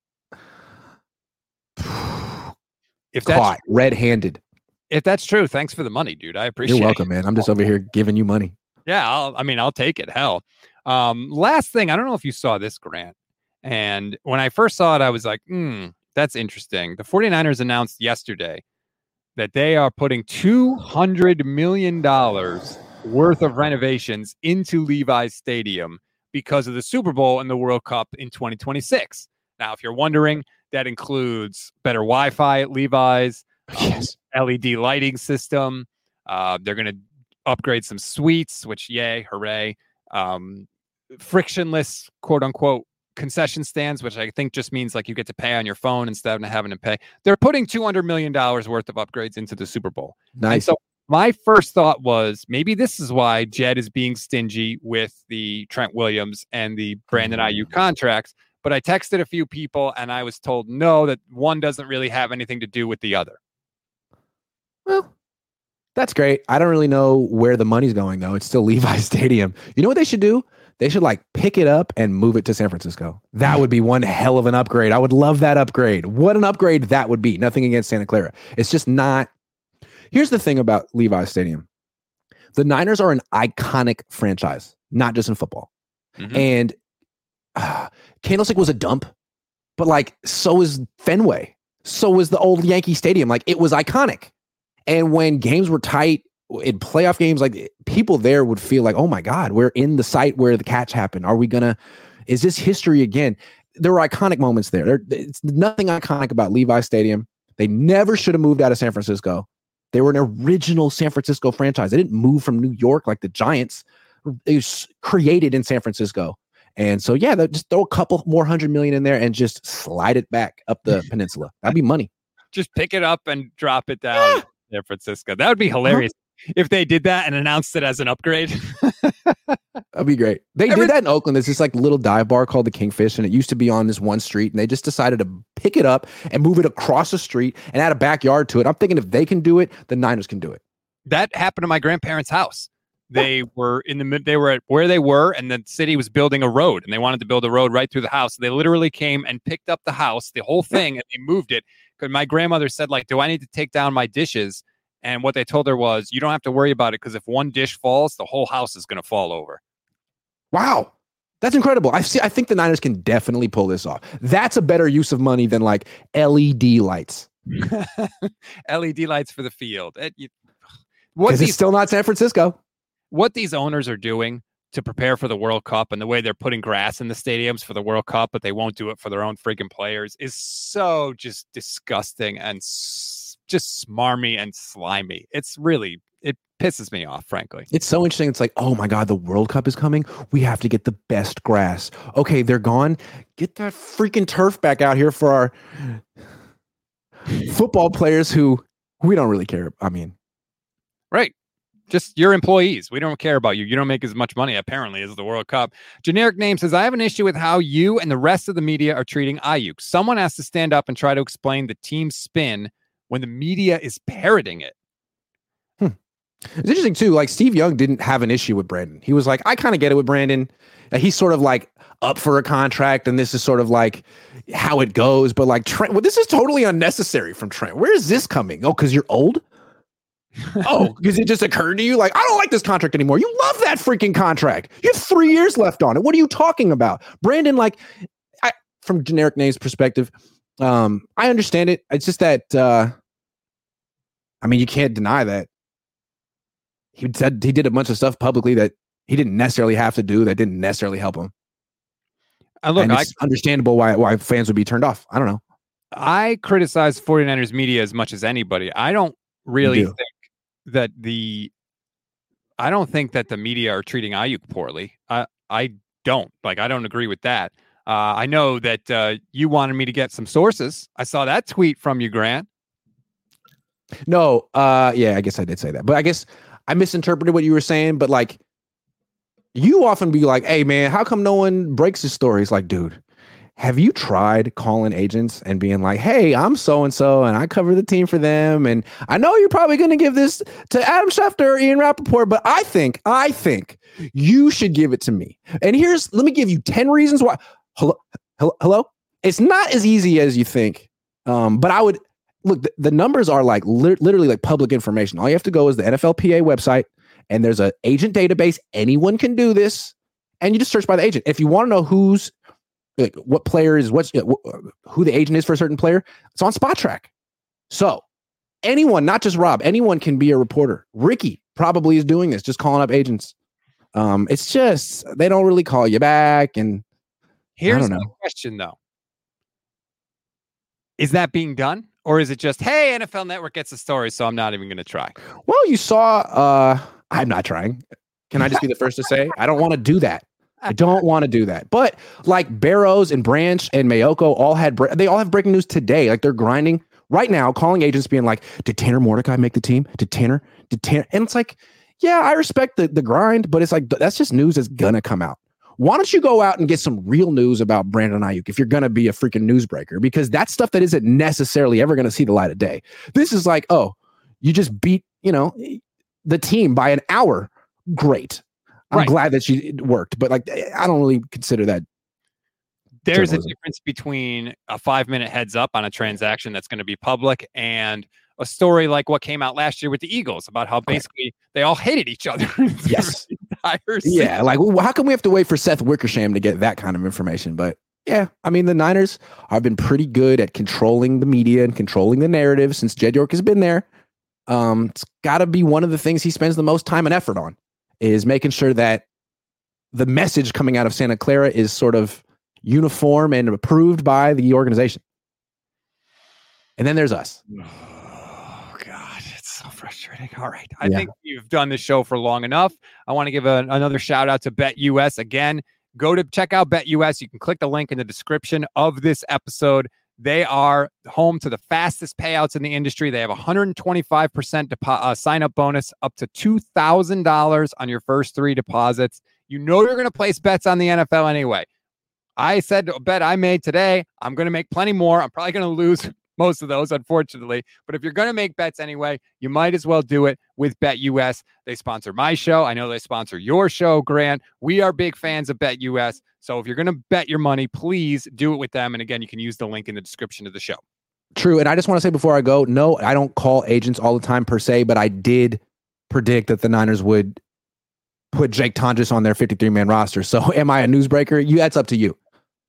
Speaker 3: If that's
Speaker 4: caught red-handed.
Speaker 3: If that's true, thanks for the money, dude. I appreciate it.
Speaker 4: You're welcome, man. I'm just over here giving you money.
Speaker 3: Yeah, I'll, I mean, I'll take it. Hell. Um, last thing, I don't know if you saw this, Grant. And when I first saw it, I was like, hmm, that's interesting. The 49ers announced yesterday that they are putting two hundred million dollars worth of renovations into Levi's Stadium because of the Super Bowl and the World Cup in twenty twenty-six. Now, if you're wondering, that includes better Wi-Fi at Levi's.
Speaker 4: Yes.
Speaker 3: L E D lighting system. Uh, they're going to upgrade some suites, which yay, hooray. Um, frictionless, quote unquote, concession stands, which I think just means like you get to pay on your phone instead of having to pay. They're putting two hundred million dollars worth of upgrades into the Super Bowl.
Speaker 4: Nice.
Speaker 3: And so my first thought was maybe this is why Jed is being stingy with the Trent Williams and the Brandon Ayuk contracts. But I texted a few people and I was told no, that one doesn't really have anything to do with the other.
Speaker 4: Well, that's great. I don't really know where the money's going, though. It's still Levi's Stadium. You know what they should do? They should like pick it up and move it to San Francisco. That would be one hell of an upgrade. I would love that upgrade. What an upgrade that would be. Nothing against Santa Clara. It's just not. Here's the thing about Levi's Stadium. The Niners are an iconic franchise, not just in football. Mm-hmm. And uh, Candlestick was a dump, but like so is Fenway. So was the old Yankee Stadium. Like it was iconic. And when games were tight in playoff games, like people there would feel like, oh my God, we're in the site where the catch happened. Are we going to, is this history again? There were iconic moments there. there. It's nothing iconic about Levi's Stadium. They never should have moved out of San Francisco. They were an original San Francisco franchise. They didn't move from New York like the Giants. It was created in San Francisco. And so, yeah, just throw a couple more hundred million in there and just slide it back up the peninsula. That'd be money.
Speaker 3: Just pick it up and drop it down. Yeah. San Francisco. That would be hilarious huh? if they did that and announced it as an upgrade.
Speaker 4: That'd be great. They Every- did that in Oakland. There's this like little dive bar called the Kingfish, and it used to be on this one street, and they just decided to pick it up and move it across the street and add a backyard to it. I'm thinking if they can do it, the Niners can do it.
Speaker 3: That happened to my grandparents' house. They were in the mid, they were at where they were, and the city was building a road, and they wanted to build a road right through the house. They literally came and picked up the house, the whole thing, and they moved it. Because my grandmother said, like, do I need to take down my dishes? And what they told her was, you don't have to worry about it because if one dish falls, the whole house is going to fall over.
Speaker 4: Wow. That's incredible. I see. I think the Niners can definitely pull this off. That's a better use of money than like L E D lights.
Speaker 3: L E D lights for the field. It, you,
Speaker 4: Because it's still not San Francisco.
Speaker 3: What these owners are doing to prepare for the World Cup and the way they're putting grass in the stadiums for the World Cup, but they won't do it for their own freaking players is so just disgusting and s- just smarmy and slimy. It's really, it pisses me off, frankly.
Speaker 4: It's so interesting. It's like, oh my God, the World Cup is coming. We have to get the best grass. Okay, they're gone. Get that freaking turf back out here for our football players who we don't really care. I mean,
Speaker 3: right. Just your employees. We don't care about you. You don't make as much money, apparently, as the World Cup. Generic Name says, I have an issue with how you and the rest of the media are treating Ayuk. Someone has to stand up and try to explain the team's spin when the media is parroting it.
Speaker 4: Hmm. It's interesting, too. Like, Steve Young didn't have an issue with Brandon. He was like, I kind of get it with Brandon. He's sort of like up for a contract, and this is sort of like how it goes. But like Trent, well, this is totally unnecessary from Trent. Where is this coming? Oh, because you're old? Oh, because it just occurred to you like, I don't like this contract anymore. You love that freaking contract. You have three years left on it. What are you talking about? Brandon, like, I, from generic names perspective, um, I understand it. It's just that, uh, I mean, you can't deny that he said he did a bunch of stuff publicly that he didn't necessarily have to do, that didn't necessarily help him.
Speaker 3: And look,
Speaker 4: and it's
Speaker 3: I,
Speaker 4: understandable why why fans would be turned off. I don't know.
Speaker 3: I criticize 49ers media as much as anybody. I don't really
Speaker 4: do.
Speaker 3: think that the I don't think that the media are treating Ayuk poorly. I I don't like. I don't agree with that. Uh, I know that uh, you wanted me to get some sources. I saw that tweet from you, Grant.
Speaker 4: No, uh, yeah, I guess I did say that, but I guess I misinterpreted what you were saying. But like, you often be like, "Hey, man, how come no one breaks his story?" It's like, dude, have you tried calling agents and being like, "Hey, I'm so and so, and I cover the team for them, and I know you're probably going to give this to Adam Schefter or Ian Rappaport, but I think, I think you should give it to me." And here's, let me give you ten reasons why. Hello, hello, hello. It's not as easy as you think, um, but I would. Look, the, the numbers are like li- literally like public information. All you have to go is the N F L P A website, and there's an agent database. Anyone can do this, and you just search by the agent. If you want to know who's like what player is what's who the agent is for a certain player, it's on Spot Track. So anyone, not just Rob, anyone can be a reporter. Ricky probably is doing this, just calling up agents. Um, it's just they don't really call you back. And
Speaker 3: here's
Speaker 4: I don't know.
Speaker 3: the question, though: is that being done? Or is it just, hey, N F L Network gets a story, so I'm not even going to try?
Speaker 4: Well, you saw, uh, I'm not trying. Can I just be the first to say? I don't want to do that. I don't want to do that. But like Barrows and Branch and Mayoko all had, they all have breaking news today. Like they're grinding right now, calling agents being like, did Tanner Mordecai make the team? Did Tanner, did Tanner? And it's like, yeah, I respect the, the grind, but it's like, that's just news that's going to come out. Why don't you go out and get some real news about Brandon Ayuk if you're going to be a freaking newsbreaker? Because that's stuff that isn't necessarily ever going to see the light of day. This is like, oh, you just beat, you know, the team by an hour. Great. I'm
Speaker 3: right.
Speaker 4: glad that you it worked, but like, I don't really consider that.
Speaker 3: There's
Speaker 4: journalism.
Speaker 3: a difference between a five minute heads up on a transaction that's going to be public and a story like what came out last year with the Eagles about how basically okay. they all hated each other.
Speaker 4: Yes. Yeah. Like, well, how come we have to wait for Seth Wickersham to get that kind of information? But yeah, I mean, the Niners have been pretty good at controlling the media and controlling the narrative since Jed York has been there. Um, it's got to be one of the things he spends the most time and effort on is making sure that the message coming out of Santa Clara is sort of uniform and approved by the organization. And then there's us.
Speaker 3: So frustrating. All right. I
Speaker 4: yeah.
Speaker 3: think you've done this show for long enough. I want to give a, another shout out to BetUS. Again, go to check out BetUS. You can click the link in the description of this episode. They are home to the fastest payouts in the industry. They have a one hundred twenty-five percent depo- uh, sign-up bonus up to two thousand dollars on your first three deposits. You know you're going to place bets on the N F L anyway. I said a bet I made today, I'm going to make plenty more. I'm probably going to lose most of those, unfortunately. But if you're going to make bets anyway, you might as well do it with BetUS. They sponsor my show. I know they sponsor your show, Grant. We are big fans of BetUS. So if you're going to bet your money, please do it with them. And again, you can use the link in the description of the show.
Speaker 4: True. And I just want to say before I go, no, I don't call agents all the time per se, but I did predict that the Niners would put Jake Tonjes on their fifty-three man roster. So am I a newsbreaker? You, that's up to you.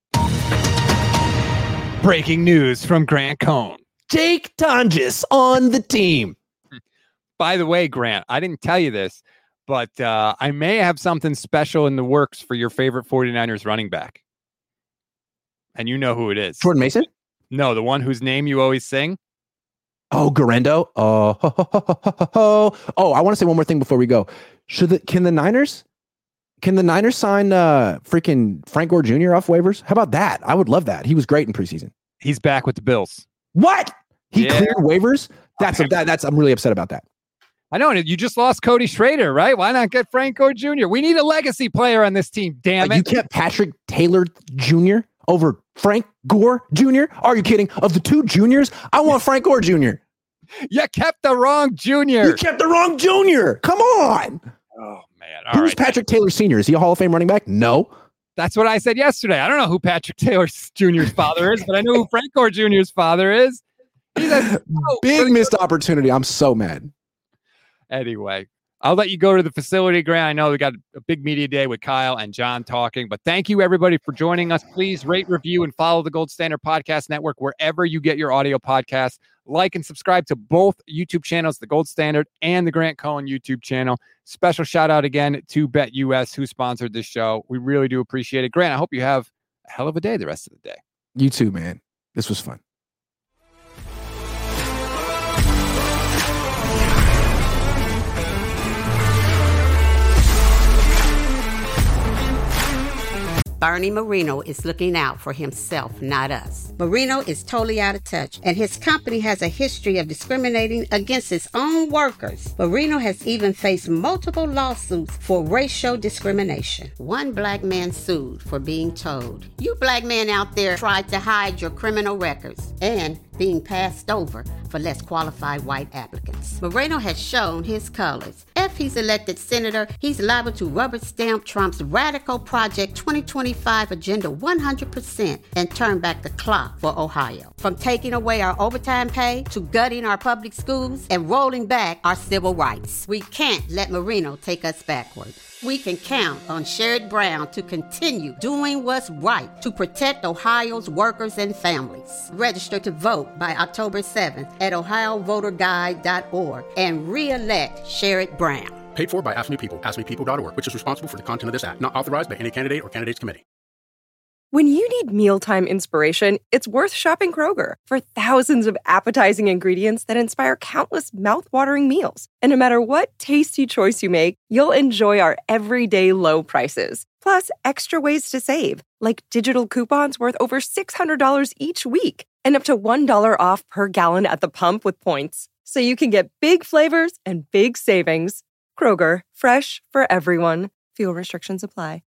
Speaker 3: Breaking news from Grant Cohn.
Speaker 4: Jake Tonjes on the team.
Speaker 3: By the way, Grant, I didn't tell you this, but uh, I may have something special in the works for your favorite 49ers running back. And you know who it is.
Speaker 4: Jordan Mason?
Speaker 3: No, the one whose name you always sing.
Speaker 4: Oh, Garendo. Oh, ho, ho, ho, ho, ho. Oh, I want to say one more thing before we go. Should the, can the Niners... Can the Niners sign uh, freaking Frank Gore Junior off waivers? How about that? I would love that. He was great in preseason.
Speaker 3: He's back with the Bills.
Speaker 4: What? He
Speaker 3: yeah.
Speaker 4: cleared waivers? That's a, that, that's I'm really upset about that.
Speaker 3: I know. And you just lost Cody Schrader, right? Why not get Frank Gore Junior? We need a legacy player on this team. Damn
Speaker 4: like
Speaker 3: it!
Speaker 4: You kept Patrick Taylor Junior over Frank Gore Junior? Are you kidding? Of the two juniors, I want Frank Gore Junior
Speaker 3: You kept the wrong junior.
Speaker 4: You kept the wrong junior. Come on.
Speaker 3: Oh. Man, all
Speaker 4: Who's
Speaker 3: right.
Speaker 4: Patrick Taylor Senior? Is he a Hall of Fame running back? No.
Speaker 3: That's what I said yesterday. I don't know who Patrick Taylor Junior's father is, but I know who Frank Gore Junior's father is. He's a
Speaker 4: big missed opportunity. I'm so mad.
Speaker 3: Anyway, I'll let you go to the facility, Grant. I know we got a big media day with Kyle and John talking, but thank you everybody for joining us. Please rate, review, and follow the Gold Standard Podcast Network wherever you get your audio podcasts. Like and subscribe to both YouTube channels, the Gold Standard and the Grant Cohen YouTube channel. Special shout out again to BetUS, who sponsored this show. We really do appreciate it. Grant, I hope you have a hell of a day the rest of the day.
Speaker 4: You too, man. This was fun.
Speaker 10: Bernie Moreno is looking out for himself, not us. Moreno is totally out of touch, and his company has a history of discriminating against its own workers. Moreno has even faced multiple lawsuits for racial discrimination. One black man sued for being told, "You black men out there tried to hide your criminal records," and being passed over for less qualified white applicants. Moreno has shown his colors. If he's elected senator, he's liable to rubber stamp Trump's Radical Project twenty twenty-five agenda one hundred percent and turn back the clock for Ohio. From taking away our overtime pay to gutting our public schools and rolling back our civil rights. We can't let Moreno take us backward. We can count on Sherrod Brown to continue doing what's right to protect Ohio's workers and families. Register to vote by October seventh at ohio voter guide dot org and re-elect Sherrod Brown.
Speaker 11: Paid for by Ask Me People, ask me people dot org, which is responsible for the content of this act. Not authorized by any candidate or candidates committee.
Speaker 9: When you need mealtime inspiration, it's worth shopping Kroger for thousands of appetizing ingredients that inspire countless mouthwatering meals. And no matter what tasty choice you make, you'll enjoy our everyday low prices. Plus, extra ways to save, like digital coupons worth over six hundred dollars each week and up to one dollar off per gallon at the pump with points. So you can get big flavors and big savings. Kroger, fresh for everyone. Fuel restrictions apply.